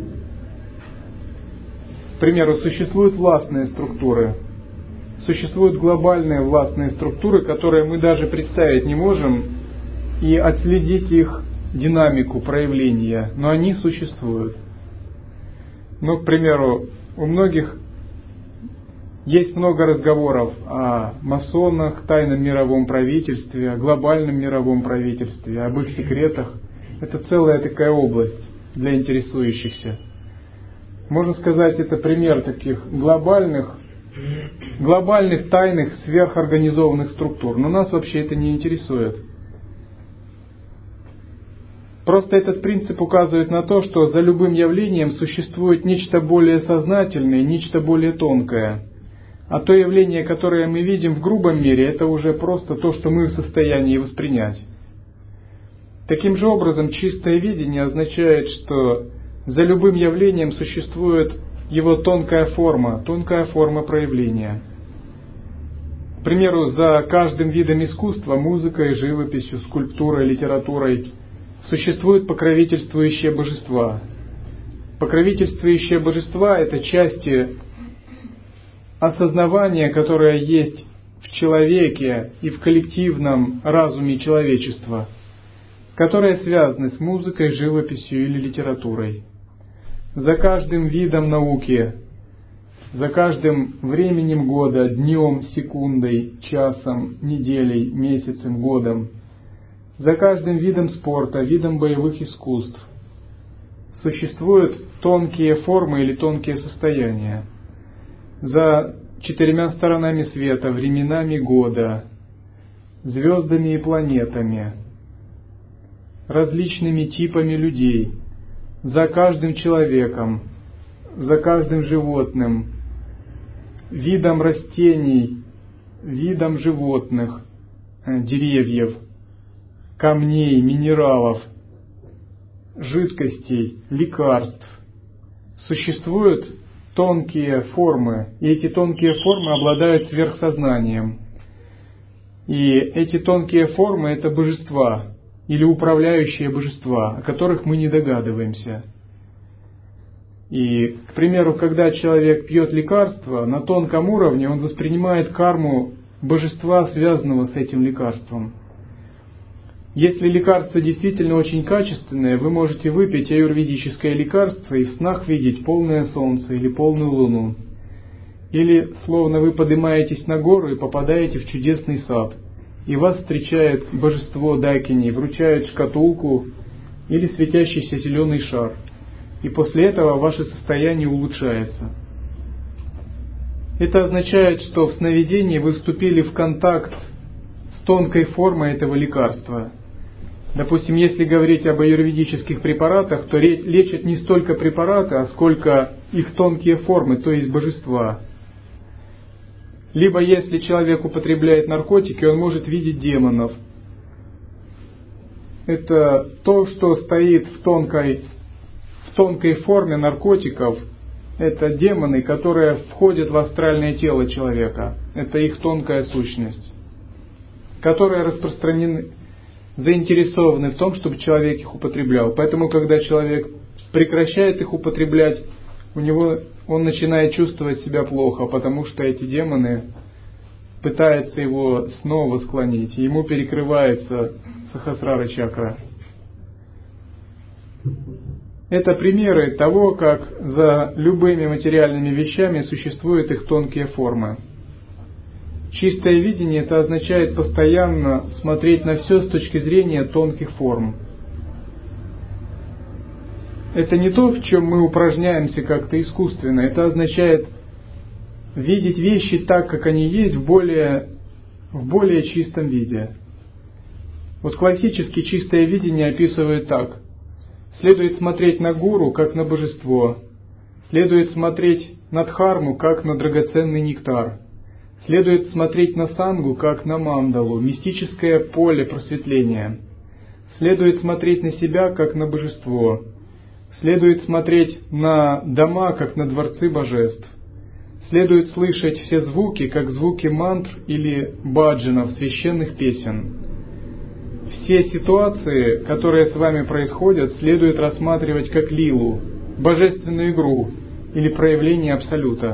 Speaker 1: К примеру, существуют властные структуры. Существуют глобальные властные структуры, которые мы даже представить не можем, и отследить их динамику проявления, но они существуют. Ну, к примеру, у многих есть много разговоров о масонах, тайном мировом правительстве, о глобальном мировом правительстве, об их секретах. Это целая такая область для интересующихся. Можно сказать, это пример таких глобальных тайных сверхорганизованных структур. Но нас вообще это не интересует. Просто этот принцип указывает на то, что за любым явлением существует нечто более сознательное, нечто более тонкое. А то явление, которое мы видим в грубом мире, это уже просто то, что мы в состоянии воспринять. Таким же образом, чистое видение означает, что за любым явлением существует его тонкая форма проявления. К примеру, за каждым видом искусства, музыкой, живописью, скульптурой, литературой, существуют покровительствующие божества. Покровительствующие божества – это части осознавания, которое есть в человеке и в коллективном разуме человечества, которые связаны с музыкой, живописью или литературой. За каждым видом науки, за каждым временем года, днем, секундой, часом, неделей, месяцем, годом, за каждым видом спорта, видом боевых искусств существуют тонкие формы или тонкие состояния. За 4 сторонами света, временами года, звездами и планетами, различными типами людей, за каждым человеком, за каждым животным, видом растений, видом животных, деревьев, камней, минералов, жидкостей, лекарств. Существуют тонкие формы, и эти тонкие формы обладают сверхсознанием. И эти тонкие формы – это божества или управляющие божества, о которых мы не догадываемся. И, к примеру, когда человек пьет лекарство, на тонком уровне он воспринимает карму божества, связанного с этим лекарством. Если лекарство действительно очень качественное, вы можете выпить аюрведическое лекарство и в снах видеть полное солнце или полную луну. Или, словно вы поднимаетесь на гору и попадаете в чудесный сад, и вас встречает божество Дакини, вручает шкатулку или светящийся зеленый шар, и после этого ваше состояние улучшается. Это означает, что в сновидении вы вступили в контакт с тонкой формой этого лекарства. Допустим, если говорить об аюрведических препаратах, то лечат не столько препараты, а сколько их тонкие формы, то есть божества. Либо если человек употребляет наркотики, он может видеть демонов. Это то, что стоит в тонкой форме наркотиков. Это демоны, которые входят в астральное тело человека. Это их тонкая сущность, которые заинтересованы в том, чтобы человек их употреблял. Поэтому, когда человек прекращает их употреблять, он начинает чувствовать себя плохо, потому что эти демоны пытаются его снова склонить, и ему перекрывается сахасрара чакра. Это примеры того, как за любыми материальными вещами существуют их тонкие формы. Чистое видение – это означает постоянно смотреть на все с точки зрения тонких форм. Это не то, в чем мы упражняемся как-то искусственно. Это означает видеть вещи так, как они есть, в более чистом виде. Вот классически чистое видение описывают так. Следует смотреть на гуру, как на божество. Следует смотреть на дхарму, как на драгоценный нектар. Следует смотреть на сангу, как на мандалу, мистическое поле просветления. Следует смотреть на себя, как на божество. Следует смотреть на дома, как на дворцы божеств. Следует слышать все звуки, как звуки мантр или баджанов, священных песен. Все ситуации, которые с вами происходят, следует рассматривать как лилу, божественную игру или проявление Абсолюта.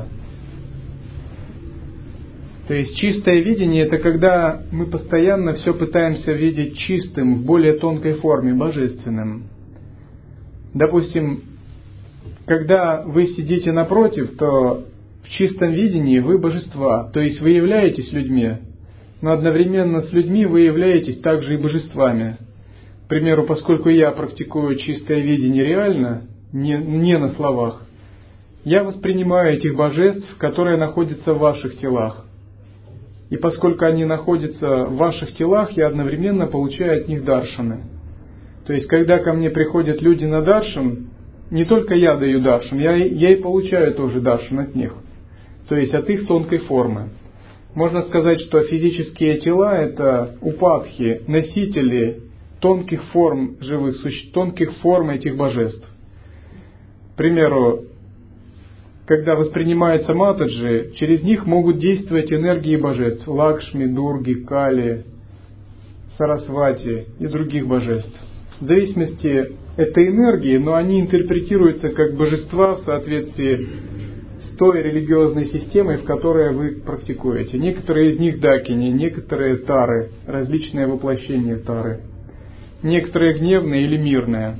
Speaker 1: То есть чистое видение – это когда мы постоянно все пытаемся видеть чистым, в более тонкой форме, божественным. Допустим, когда вы сидите напротив, то в чистом видении вы божества, то есть вы являетесь людьми, но одновременно с людьми вы являетесь также и божествами. К примеру, поскольку я практикую чистое видение реально, не на словах, я воспринимаю этих божеств, которые находятся в ваших телах. И поскольку они находятся в ваших телах, я одновременно получаю от них даршаны. То есть, когда ко мне приходят люди на даршан, не только я даю даршан, я и получаю тоже даршан от них. То есть, от их тонкой формы. Можно сказать, что физические тела – это упадхи, носители тонких форм живых существ, тонких форм этих божеств. К примеру, когда воспринимается матаджи, через них могут действовать энергии божеств – Лакшми, Дурги, Кали, Сарасвати и других божеств. В зависимости этой энергии, но они интерпретируются как божества в соответствии с той религиозной системой, в которой вы практикуете. Некоторые из них дакини, некоторые тары, различные воплощения тары. Некоторые гневные или мирные.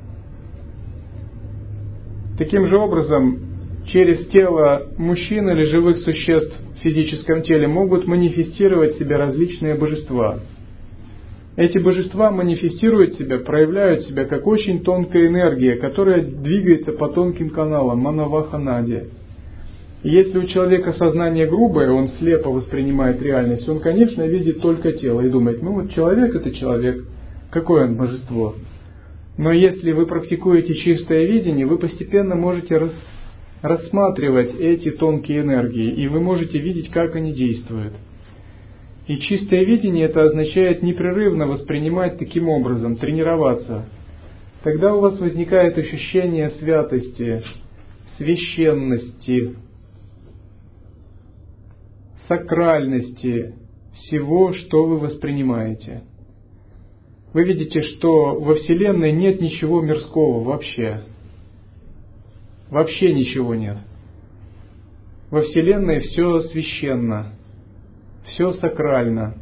Speaker 1: Таким же образом, через тело мужчин или живых существ в физическом теле могут манифестировать себя различные божества. Эти божества манифестируют себя, проявляют себя как очень тонкая энергия, которая двигается по тонким каналам, манаваха-нади. И если у человека сознание грубое, он слепо воспринимает реальность, он, конечно, видит только тело и думает, ну вот человек это человек, какое он божество. Но если вы практикуете чистое видение, вы постепенно можете рассматривать эти тонкие энергии, и вы можете видеть, как они действуют. И чистое видение это означает непрерывно воспринимать таким образом, тренироваться. Тогда у вас возникает ощущение святости, священности, сакральности всего, что вы воспринимаете. Вы видите, что во Вселенной нет ничего мирского вообще. Вообще ничего нет. Во Вселенной все священно, все сакрально.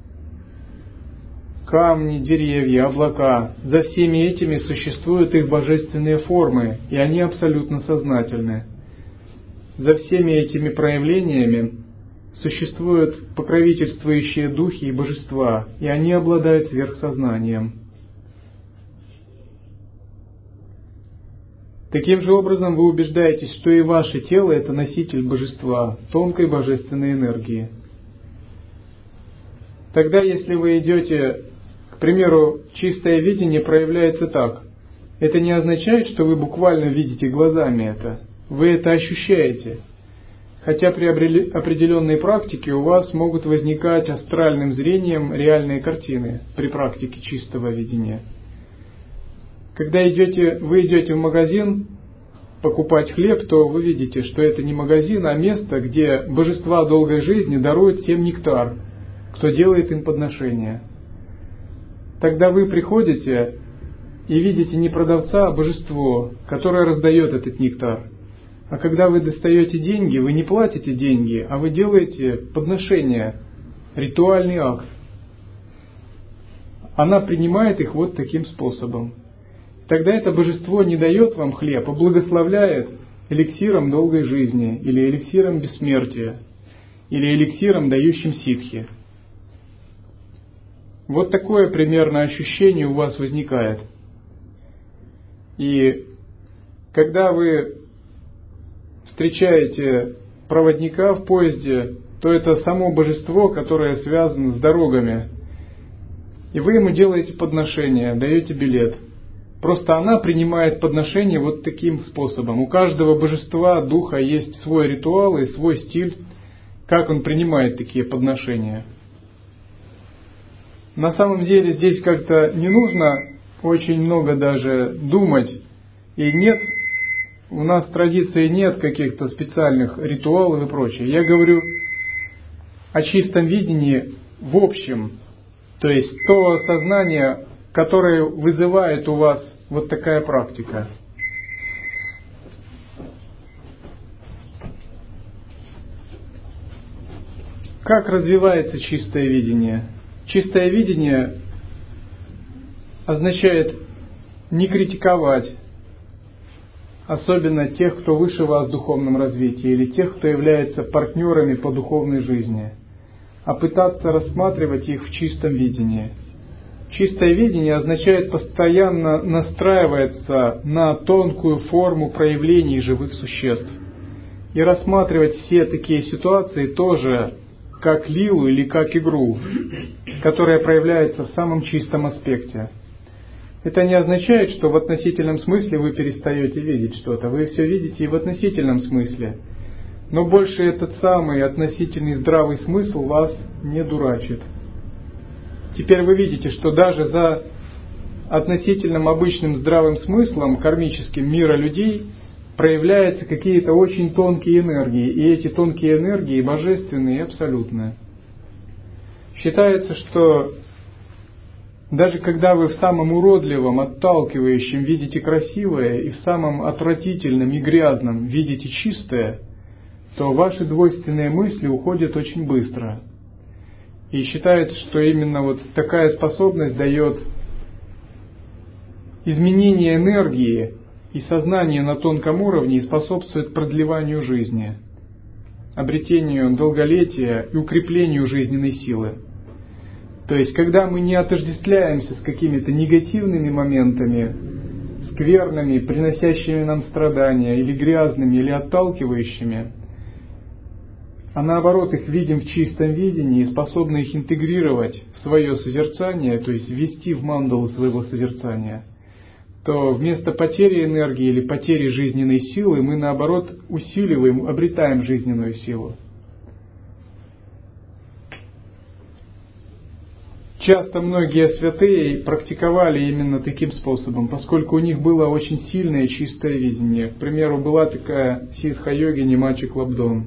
Speaker 1: Камни, деревья, облака. За всеми этими существуют их божественные формы, и они абсолютно сознательны. За всеми этими проявлениями существуют покровительствующие духи и божества, и они обладают сверхсознанием. Таким же образом вы убеждаетесь, что и ваше тело – это носитель божества, тонкой божественной энергии. Тогда, если вы идете, к примеру, чистое видение проявляется так. Это не означает, что вы буквально видите глазами это. Вы это ощущаете. Хотя при определенной практике у вас могут возникать астральным зрением реальные картины при практике чистого видения. Когда вы идете в магазин покупать хлеб, то вы видите, что это не магазин, а место, где божества долгой жизни даруют всем нектар, кто делает им подношения. Тогда вы приходите и видите не продавца, а божество, которое раздает этот нектар. А когда вы достаете деньги, вы не платите деньги, а вы делаете подношение, ритуальный акт. Она принимает их вот таким способом. Тогда это божество не дает вам хлеб, а благословляет эликсиром долгой жизни, или эликсиром бессмертия, или эликсиром, дающим ситхи. Вот такое примерно ощущение у вас возникает. И когда вы встречаете проводника в поезде, то это само божество, которое связано с дорогами. И вы ему делаете подношение, даете билет. Просто она принимает подношение вот таким способом. У каждого божества, духа есть свой ритуал и свой стиль, как он принимает такие подношения. На самом деле здесь как-то не нужно очень много даже думать. И нет, у нас в традиции нет каких-то специальных ритуалов и прочее. Я говорю о чистом видении в общем. То есть то сознание, которое вызывает у вас вот такая практика. Как развивается чистое видение? Чистое видение означает не критиковать, особенно тех, кто выше вас в духовном развитии, или тех, кто является партнерами по духовной жизни, а пытаться рассматривать их в чистом видении. Чистое видение означает постоянно настраиваться на тонкую форму проявлений живых существ и рассматривать все такие ситуации тоже как лилу или как игру, которая проявляется в самом чистом аспекте. Это не означает, что в относительном смысле вы перестаете видеть что-то. Вы все видите и в относительном смысле. Но больше этот самый относительный здравый смысл вас не дурачит. Теперь вы видите, что даже за относительным обычным здравым смыслом кармическим мира людей проявляются какие-то очень тонкие энергии. И эти тонкие энергии божественные и абсолютные. Считается, что даже когда вы в самом уродливом, отталкивающем видите красивое и в самом отвратительном и грязном видите чистое, то ваши двойственные мысли уходят очень быстро. И считается, что именно вот такая способность дает изменение энергии и сознания на тонком уровне и способствует продлеванию жизни, обретению долголетия и укреплению жизненной силы. То есть, когда мы не отождествляемся с какими-то негативными моментами, скверными, приносящими нам страдания, или грязными, или отталкивающими, а наоборот их видим в чистом видении и способны их интегрировать в свое созерцание, то есть ввести в мандалу своего созерцания, то вместо потери энергии или потери жизненной силы мы наоборот усиливаем, обретаем жизненную силу. Часто многие святые практиковали именно таким способом, поскольку у них было очень сильное и чистое видение. К примеру, была такая ситха-йогини Мачи Клабдон.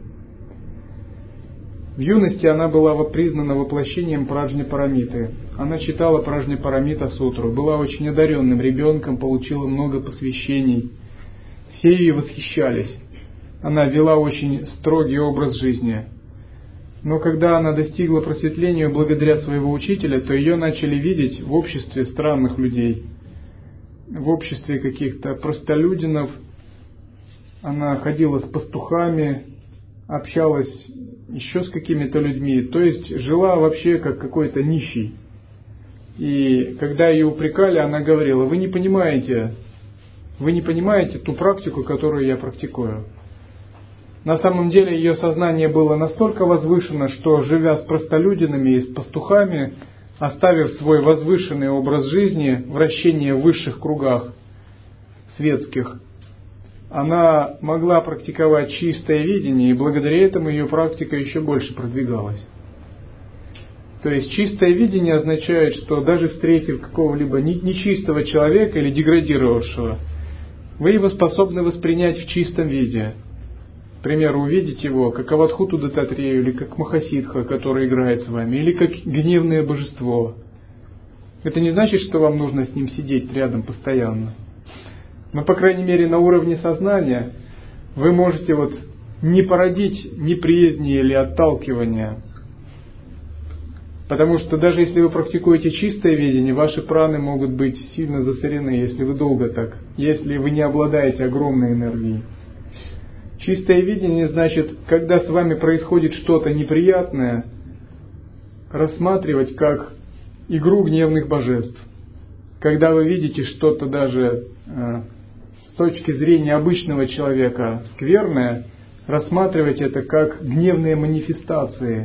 Speaker 1: В юности она была признана воплощением Праджни-Парамиты. Она читала Праджни-Парамита-сутру, была очень одаренным ребенком, получила много посвящений. Все ее восхищались. Она вела очень строгий образ жизни. Но когда она достигла просветления благодаря своего учителя, то ее начали видеть в обществе странных людей, в обществе каких-то простолюдинов. Она ходила с пастухами, общалась еще с какими-то людьми, то есть жила вообще как какой-то нищий. И когда ее упрекали, она говорила: вы не понимаете ту практику, которую я практикую. На самом деле ее сознание было настолько возвышено, что, живя с простолюдинами и с пастухами, оставив свой возвышенный образ жизни, вращение в высших кругах светских, она могла практиковать чистое видение, и благодаря этому ее практика еще больше продвигалась. То есть чистое видение означает, что даже встретив какого-либо нечистого человека или деградировавшего, вы его способны воспринять в чистом виде. К примеру, увидеть его как Авадхуту Даттатрею, или как Махасидха, который играет с вами, или как гневное божество. Это не значит, что вам нужно с ним сидеть рядом постоянно. Но, по крайней мере, на уровне сознания вы можете не породить неприязни или отталкивания. Потому что даже если вы практикуете чистое видение, ваши праны могут быть сильно засорены, если вы долго так, если вы не обладаете огромной энергией. Чистое видение значит, когда с вами происходит что-то неприятное, рассматривать как игру гневных божеств. Когда вы видите что-то даже с точки зрения обычного человека скверное, рассматривать это как гневные манифестации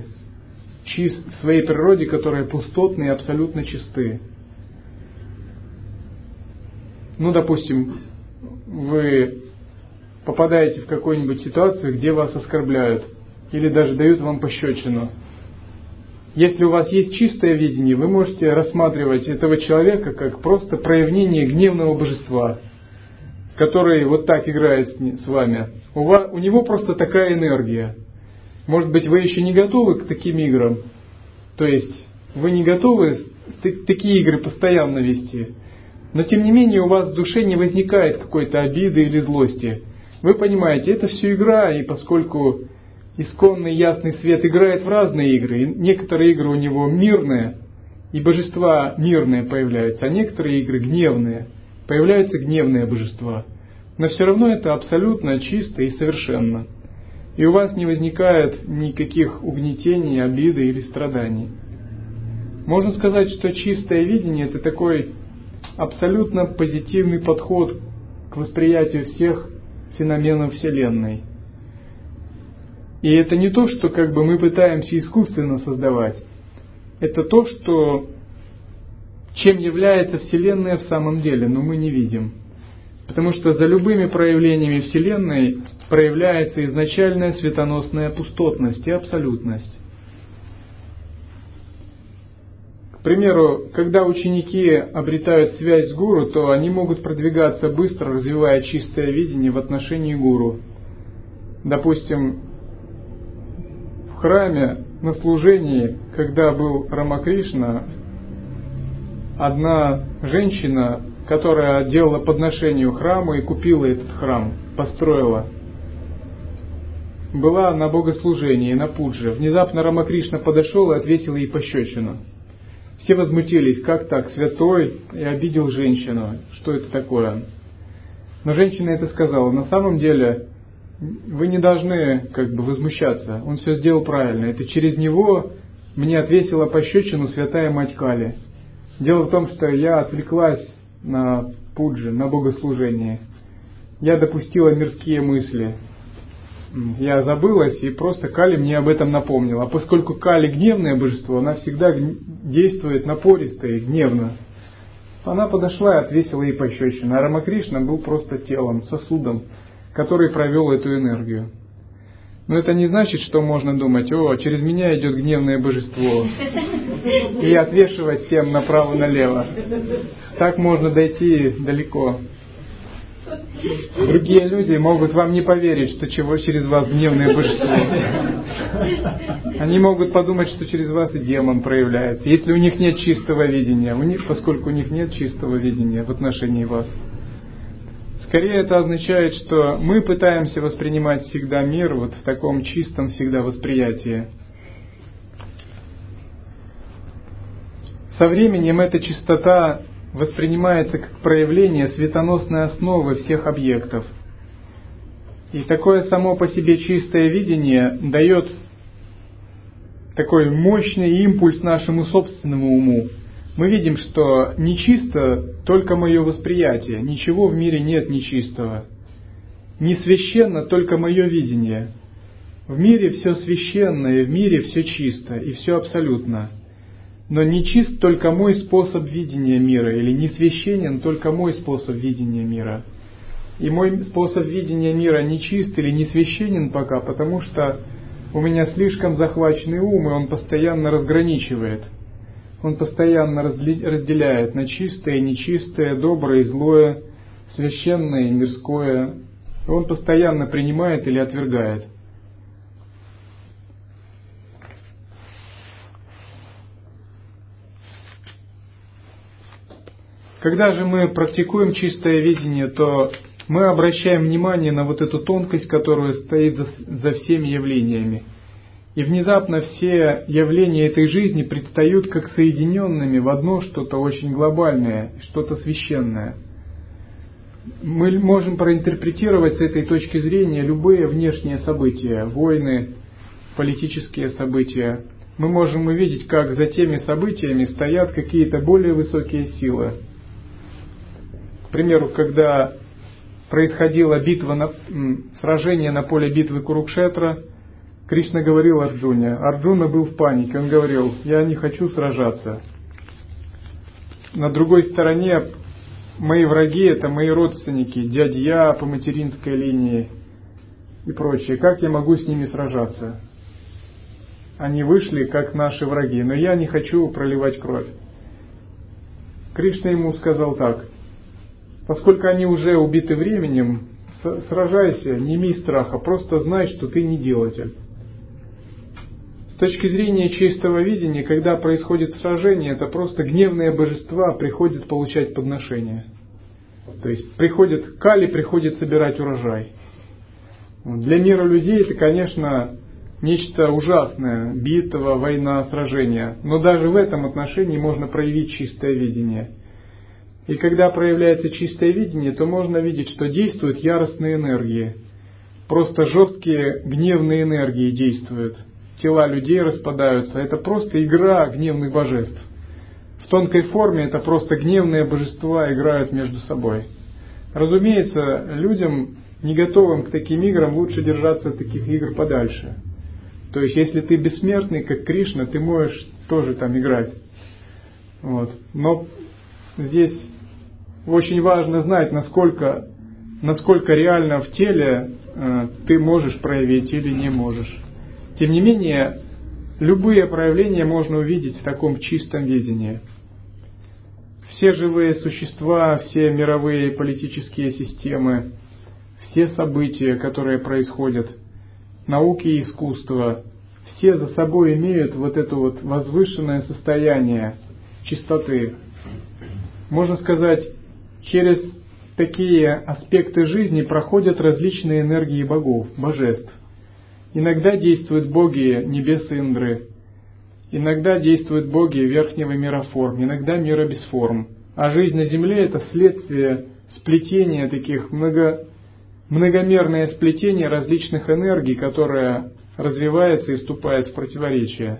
Speaker 1: в своей природе, которые пустотные и абсолютно чисты. допустим, вы попадаете в какую-нибудь ситуацию, где вас оскорбляют или даже дают вам пощечину. Если у вас есть чистое видение, вы можете рассматривать этого человека как просто проявление гневного божества, который вот так играет с вами. У него просто такая энергия. Может быть, вы еще не готовы к таким играм, то есть вы не готовы такие игры постоянно вести, но тем не менее у вас в душе не возникает какой-то обиды или злости. Вы понимаете, это все игра, и поскольку исконный ясный свет играет в разные игры, и некоторые игры у него мирные, и божества мирные появляются, а некоторые игры гневные, появляются гневные божества. Но все равно это абсолютно чисто и совершенно. И у вас не возникает никаких угнетений, обиды или страданий. Можно сказать, что чистое видение – это такой абсолютно позитивный подход к восприятию всех феноменов Вселенной. И это не то, что мы пытаемся искусственно создавать. Это то, чем является Вселенная в самом деле, но мы не видим. Потому что за любыми проявлениями Вселенной проявляется изначальная светоносная пустотность и абсолютность. К примеру, когда ученики обретают связь с гуру, то они могут продвигаться быстро, развивая чистое видение в отношении гуру. Допустим, в храме на служении, когда был Рамакришна, одна женщина, которая делала подношение храму и купила этот храм, построила, была на богослужении, на пудже. Внезапно Рамакришна подошел и отвесил ей пощечину. Все возмутились, как так, святой, и обидел женщину, что это такое. Но женщина это сказала: на самом деле вы не должны возмущаться, он все сделал правильно, это через него мне отвесила пощечину святая мать Кали. Дело в том, что я отвлеклась на пудже, на богослужение. Я допустила мирские мысли. Я забылась, и просто Кали мне об этом напомнила. А поскольку Кали гневное божество, она всегда действует напористо и гневно. Она подошла и отвесила ей пощечину. А Рамакришна был просто телом, сосудом, который провел эту энергию. Но это не значит, что можно думать: через меня идет гневное божество, и отвешивать всем направо-налево. Так можно дойти далеко. Другие люди могут вам не поверить, что через вас гневное божество. Они могут подумать, что через вас и демон проявляется, если у них нет чистого видения. Поскольку у них нет чистого видения в отношении вас. Скорее это означает, что мы пытаемся воспринимать всегда мир в таком чистом всегда восприятии. Со временем эта чистота воспринимается как проявление светоносной основы всех объектов. И такое само по себе чистое видение дает такой мощный импульс нашему собственному уму. Мы видим, что нечисто только мое восприятие, ничего в мире нет нечистого. Не священно только мое видение. В мире все священно, и в мире все чисто, и все абсолютно. Но не чист только мой способ видения мира, или не священен только мой способ видения мира. И мой способ видения мира не чист или не священен пока, потому что у меня слишком захваченный ум, и он постоянно разграничивает. Он постоянно разделяет на чистое и нечистое, доброе и злое, священное и мирское. И он постоянно принимает или отвергает. Когда же мы практикуем чистое видение, то мы обращаем внимание на эту тонкость, которая стоит за всеми явлениями. И внезапно все явления этой жизни предстают как соединенными в одно что-то очень глобальное, что-то священное. Мы можем проинтерпретировать с этой точки зрения любые внешние события, войны, политические события. Мы можем увидеть, как за теми событиями стоят какие-то более высокие силы. К примеру, когда происходила сражение на поле битвы Курукшетра, Кришна говорил Арджуне. Арджуна был в панике. Он говорил: я не хочу сражаться. На другой стороне мои враги — это мои родственники, дядья по материнской линии и прочее. Как я могу с ними сражаться? Они вышли как наши враги, но я не хочу проливать кровь. Кришна ему сказал так: поскольку они уже убиты временем, сражайся, не имей страха, просто знай, что ты не делатель. С точки зрения чистого видения, когда происходит сражение, это просто гневные божества приходят получать подношения. То есть приходит Кали, приходит собирать урожай. Для мира людей это, конечно, нечто ужасное: битва, война, сражение. Но даже в этом отношении можно проявить чистое видение. И когда проявляется чистое видение, то можно видеть, что действуют яростные энергии. Просто жесткие гневные энергии действуют. Тела людей распадаются. Это просто игра гневных божеств. В тонкой форме это просто гневные божества играют между собой. Разумеется, людям, не готовым к таким играм, лучше держаться от таких игр подальше. То есть, если ты бессмертный, как Кришна, ты можешь тоже там играть. Вот. Но здесь очень важно знать, насколько реально в теле ты можешь проявить или не можешь. Тем не менее, любые проявления можно увидеть в таком чистом видении. Все живые существа, все мировые политические системы, все события, которые происходят, науки и искусство, все за собой имеют вот это вот возвышенное состояние чистоты. Можно сказать, через такие аспекты жизни проходят различные энергии богов, божеств. Иногда действуют боги небес Индры, иногда действуют боги верхнего мира форм, иногда мира без форм. А жизнь на Земле — это следствие сплетения таких многомерное сплетение различных энергий, которое развивается и вступает в противоречие.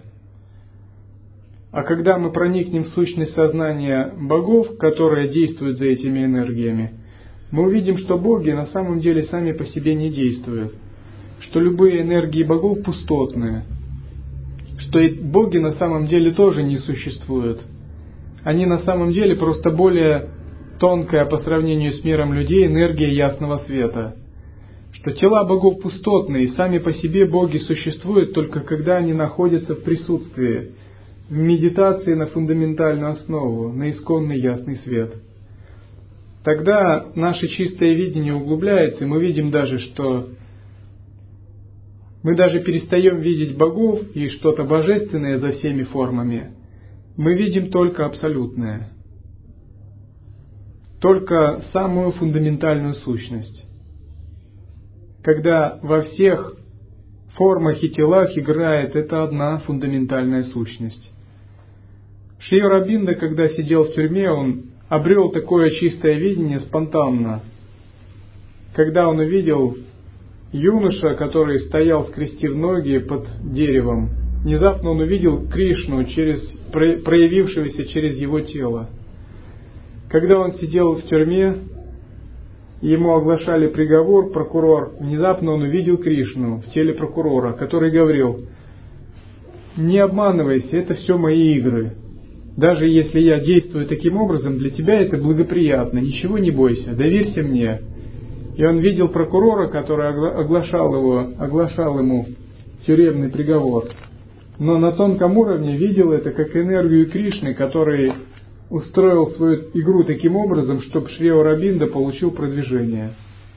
Speaker 1: А когда мы проникнем в сущность сознания богов, которые действуют за этими энергиями, мы увидим, что боги на самом деле сами по себе не действуют, что любые энергии богов пустотные, что и боги на самом деле тоже не существуют. Они на самом деле просто более тонкая по сравнению с миром людей энергия ясного света. Что тела богов пустотные, и сами по себе боги существуют только когда они находятся в присутствии, в медитации на фундаментальную основу, на исконный ясный свет. Тогда наше чистое видение углубляется, и мы видим даже, что мы даже перестаем видеть богов и что-то божественное за всеми формами. Мы видим только абсолютное, только самую фундаментальную сущность. Когда во всех формах и телах играет эта одна фундаментальная сущность. Шри Ауробинда, когда сидел в тюрьме, он обрел такое чистое видение спонтанно. Когда он увидел юноша, который стоял, скрестив ноги под деревом, внезапно он увидел Кришну, проявившегося через его тело. Когда он сидел в тюрьме, ему оглашали приговор, прокурор, внезапно он увидел Кришну в теле прокурора, который говорил: «Не обманывайся, это все мои игры. Даже если я действую таким образом, для тебя это благоприятно, ничего не бойся, доверься мне». И он видел прокурора, который оглашал ему тюремный приговор. Но на тонком уровне видел это как энергию Кришны, который устроил свою игру таким образом, чтобы Шри Ауробинда получил продвижение.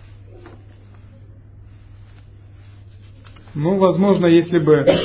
Speaker 1: Возможно, если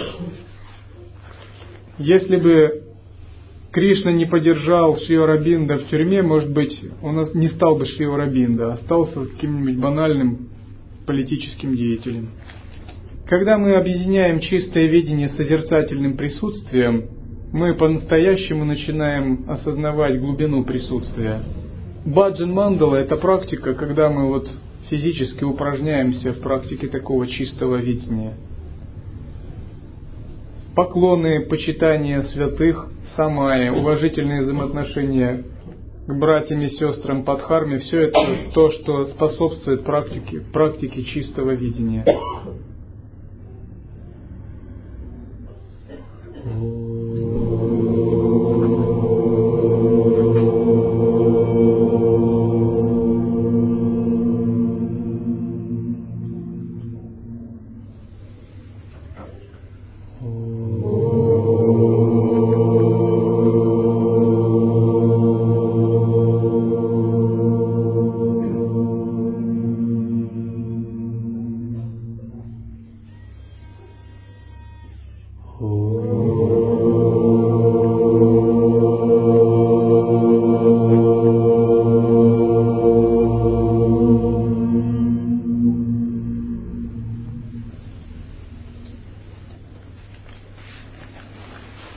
Speaker 1: бы Кришна не поддержал Шри Ауробинда в тюрьме, может быть, он не стал бы Шри Ауробинда, а остался каким-нибудь банальным политическим деятелем. Когда мы объединяем чистое видение с созерцательным присутствием, мы по-настоящему начинаем осознавать глубину присутствия. Баджан мандала — это практика, когда мы физически упражняемся в практике такого чистого видения. Поклоны, почитание святых, самаи, уважительные взаимоотношения к братьям и сестрам по дхарме — все это то, что способствует практике чистого видения.
Speaker 2: Om.